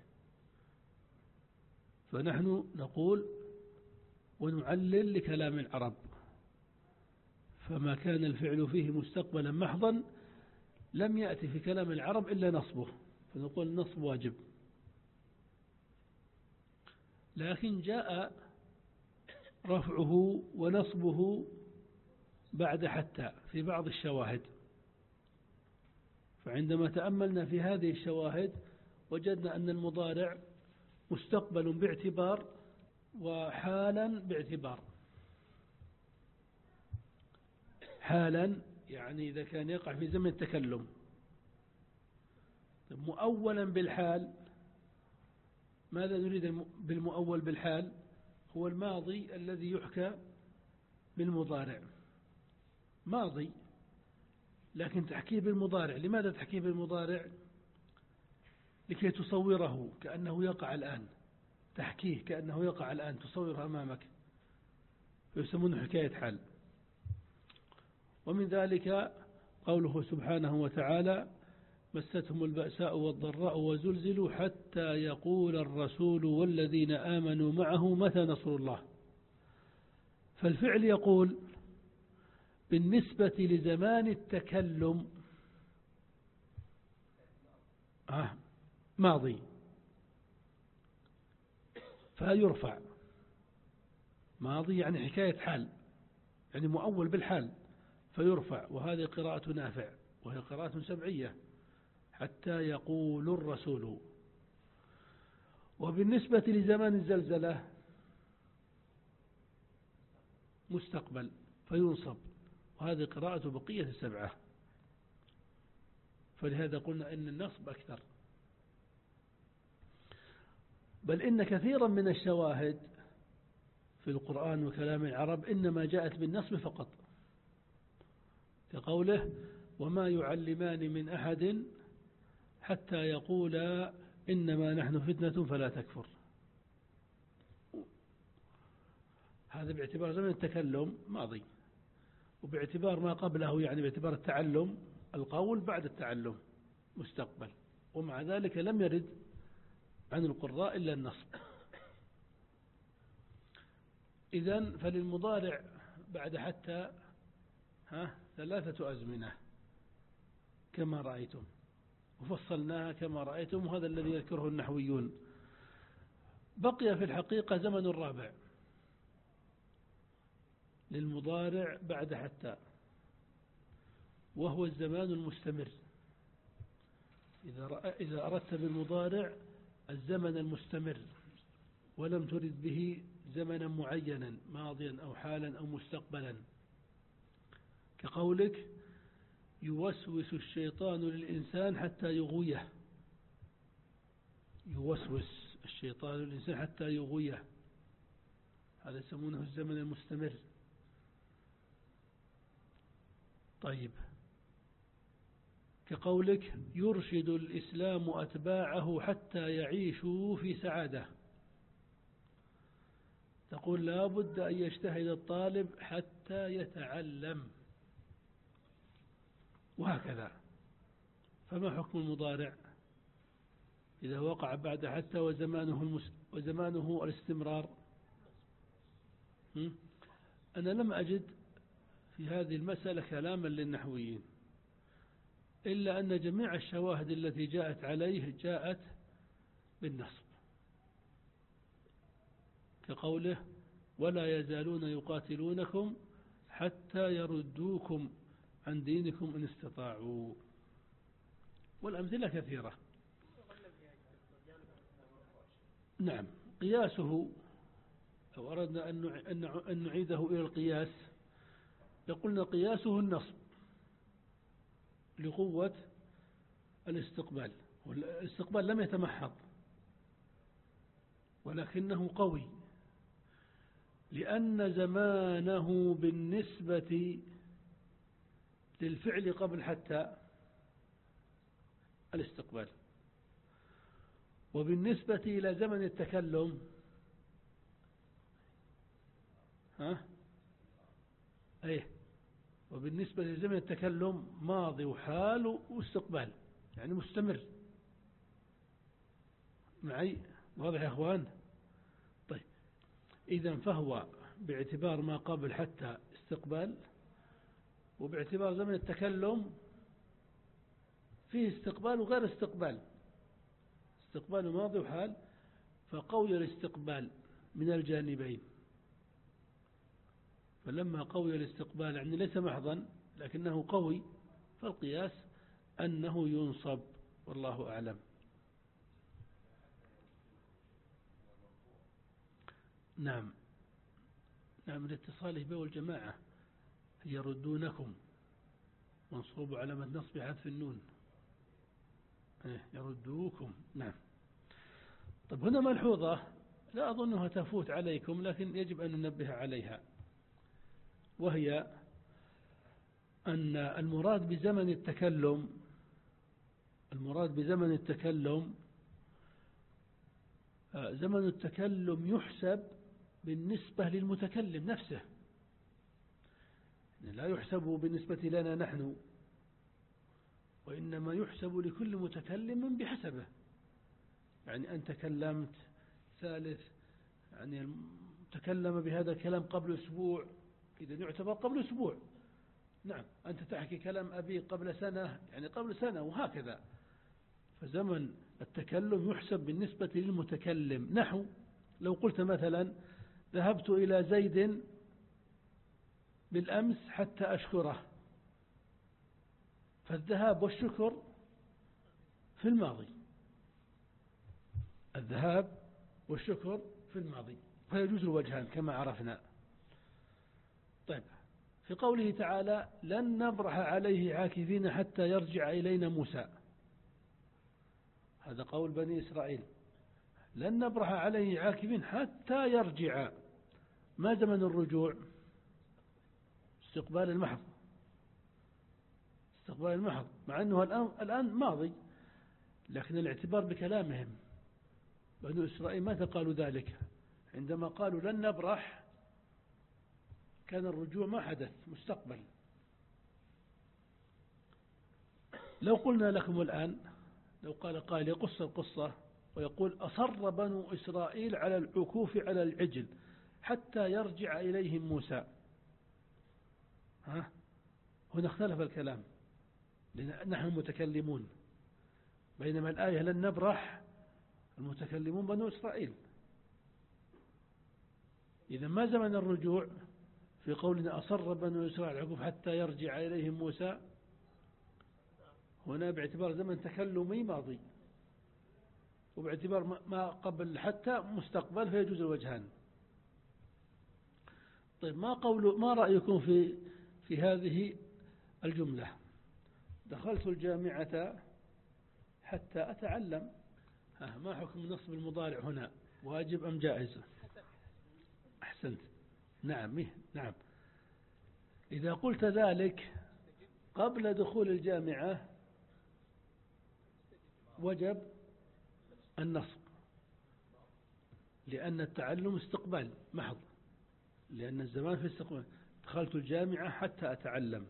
فنحن نقول ونعلل لكلام العرب، فما كان الفعل فيه مستقبلا محضا لم يأتي في كلام العرب إلا نصبه، فنقول النصب واجب. لكن جاء رفعه ونصبه بعد حتى في بعض الشواهد، فعندما تأملنا في هذه الشواهد وجدنا أن المضارع مستقبل باعتبار وحالا باعتبار. حالا يعني إذا كان يقع في زمن التكلم، مؤولا بالحال. ماذا نريد بالمؤول بالحال؟ هو الماضي الذي يحكى بالمضارع، ماضي لكن تحكيه بالمضارع. لماذا تحكيه بالمضارع؟ لكي تصوره كأنه يقع الآن، تحكيه كأنه يقع الآن، تصوره أمامك، فيسمونه حكاية حال. ومن ذلك قوله سبحانه وتعالى مستهم البأساء والضراء وزلزلوا حتى يقول الرسول والذين آمنوا معه متى نصر الله. فالفعل يقول بالنسبة لزمان التكلم ماضي فيرفع، ماضي يعني حكاية حال، يعني مؤول بالحال فيرفع، وهذه قراءة نافع وهي قراءة سبعية، حتى يقول الرسول. وبالنسبة لزمان الزلزلة مستقبل فينصب، وهذه قراءة بقية السبعة، فلهذا قلنا إن النصب أكثر. بل إن كثيرا من الشواهد في القرآن وكلام العرب إنما جاءت بالنصب فقط، كقوله وما يعلمان من أحد حتى يقولا إنما نحن فتنة فلا تكفر. هذا باعتبار زمن التكلم ماضي، وباعتبار ما قبله يعني باعتبار التعلم القول بعد التعلم مستقبل، ومع ذلك لم يرد عن القراء إلا النصب. إذن فللمضارع بعد حتى ثلاثة أزمنة كما رأيتم، وفصلناها كما رأيتم، وهذا الذي يذكره النحويون. بقي في الحقيقة زمن الرابع للمضارع بعد حتى، وهو الزمان المستمر. إذا أردت بالمضارع الزمن المستمر ولم ترد به زمنا معينا ماضيا أو حالا أو مستقبلا، كقولك يوسوس الشيطان للإنسان حتى يغويه، يوسوس الشيطان للإنسان حتى يغويه، هذا يسمونه الزمن المستمر. طيب، كقولك يرشد الإسلام أتباعه حتى يعيشوا في سعادة، تقول لا بد أن يجتهد الطالب حتى يتعلم، وهكذا. فما حكم المضارع إذا وقع بعد حتى وزمانه الاستمرار؟ أنا لم أجد في هذه المسألة كلاما للنحويين، إلا أن جميع الشواهد التي جاءت عليه جاءت بالنصب، كقوله ولا يزالون يقاتلونكم حتى يردوكم عن دينكم إن استطاعوا، والأمثلة كثيرة. نعم، قياسه لو أردنا أن نعيده إلى القياس لقلنا قياسه النصب لقوة الاستقبال، والاستقبال لم يتمحض ولكنه قوي، لأن زمانه بالنسبة للفعل قبل حتى الاستقبال، وبالنسبة إلى زمن التكلم وبالنسبة لزمن التكلم ماضي وحال واستقبال، يعني مستمر. معي واضح يا أخوان؟ طيب، إذن فهو باعتبار ما قبل حتى استقبال، وباعتبار زمن التكلم فيه استقبال وغير استقبال، استقبال ماضي وحال، فقوي الاستقبال من الجانبين. فلما قوي الاستقبال يعني ليس محضا لكنه قوي، فالقياس أنه ينصب، والله أعلم. نعم لاتصاله به والجماعة يردونكم منصوب علامة نصب حذف النون، يردوكم. نعم. طب هنا ملحوظة لا أظنها تفوت عليكم لكن يجب أن ننبه عليها، وهي أن المراد بزمن التكلم زمن التكلم يحسب بالنسبة للمتكلم نفسه، لا يحسب بالنسبة لنا نحن، وإنما يحسب لكل متكلم بحسبه. يعني أن تكلمت ثالث، يعني تكلم بهذا الكلام قبل أسبوع، إذا يعتبر قبل أسبوع. نعم، أنت تحكي كلام أبي قبل سنة، يعني قبل سنة، وهكذا. فزمن التكلم يحسب بالنسبة للمتكلم. نحو لو قلت مثلا ذهبت إلى زيد بالأمس حتى أشكره، فالذهاب والشكر في الماضي، الذهاب والشكر في الماضي، فيجوز الوجهان كما عرفنا. طيب، في قوله تعالى لن نبرح عليه عاكفين حتى يرجع إلينا موسى، هذا قول بني إسرائيل، لن نبرح عليه عاكفين حتى يرجع. ما زمن الرجوع؟ استقبال المحض، مع أنه الآن ماضي، لكن الاعتبار بكلامهم. بنو إسرائيل متى قالوا ذلك؟ عندما قالوا لن نبرح كان الرجوع ما حدث، مستقبل. لو قلنا لكم الآن، لو قال قائل يقص القصة ويقول أصر بنو إسرائيل على العكوف على العجل حتى يرجع إليهم موسى، هنا اختلف الكلام، لأن نحن متكلمون، بينما الآية لن نبرح المتكلمون بنو إسرائيل. إذا ما زمن الرجوع في قولنا أصر بنو إسرائيل العكوف حتى يرجع إليهم موسى؟ هنا باعتبار زمن تكلمي ماضي، وباعتبار ما قبل حتى مستقبل، فيجوز الوجهان. طيب، ما رأيكم في هذه الجملة؟ دخلت الجامعة حتى أتعلم. ما حكم نصب المضارع هنا؟ واجب أم جائز؟ أحسنت. نعم. إذا قلت ذلك قبل دخول الجامعة وجب النصب، لأن التعلم استقبال محض، لأن الزمان في استقبال. دخلت الجامعة حتى أتعلم.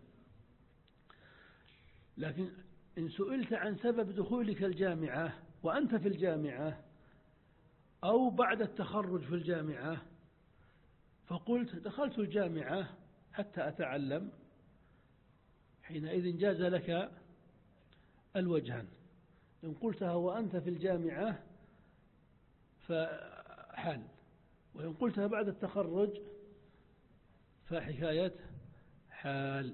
لكن إن سئلت عن سبب دخولك الجامعة وأنت في الجامعة أو بعد التخرج في الجامعة، فقلت دخلت الجامعة حتى أتعلم، حينئذ جاز لك الوجهان. إن قلتها وأنت في الجامعة فحال، وإن قلتها بعد التخرج فحكاية حال.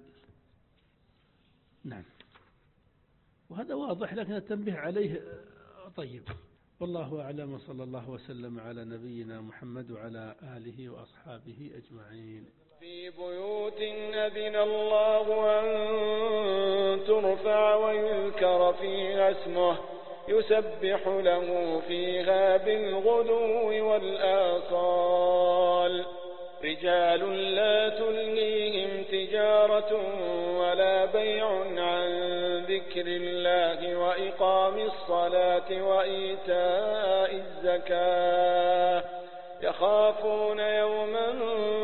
نعم، وهذا واضح لكن التنبيه عليه طيب. والله أعلم، وصلى الله وسلم على نبينا محمد وعلى آله وأصحابه أجمعين. في بيوت أذن الله أن ترفع ويذكر فيها اسمه يسبح له فيها بالغدو والآصال. رجال لا تلهيهم تجارة ولا بيع عن ذكر الله وإقام الصلاة وإيتاء الزكاة يخافون يوما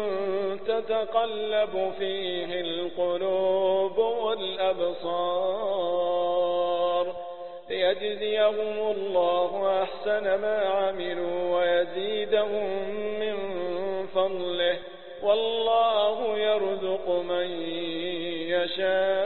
تتقلب فيه القلوب والأبصار ليجزيهم الله أحسن ما عملوا ويزيدهم من فضله والله يرزق من يشاء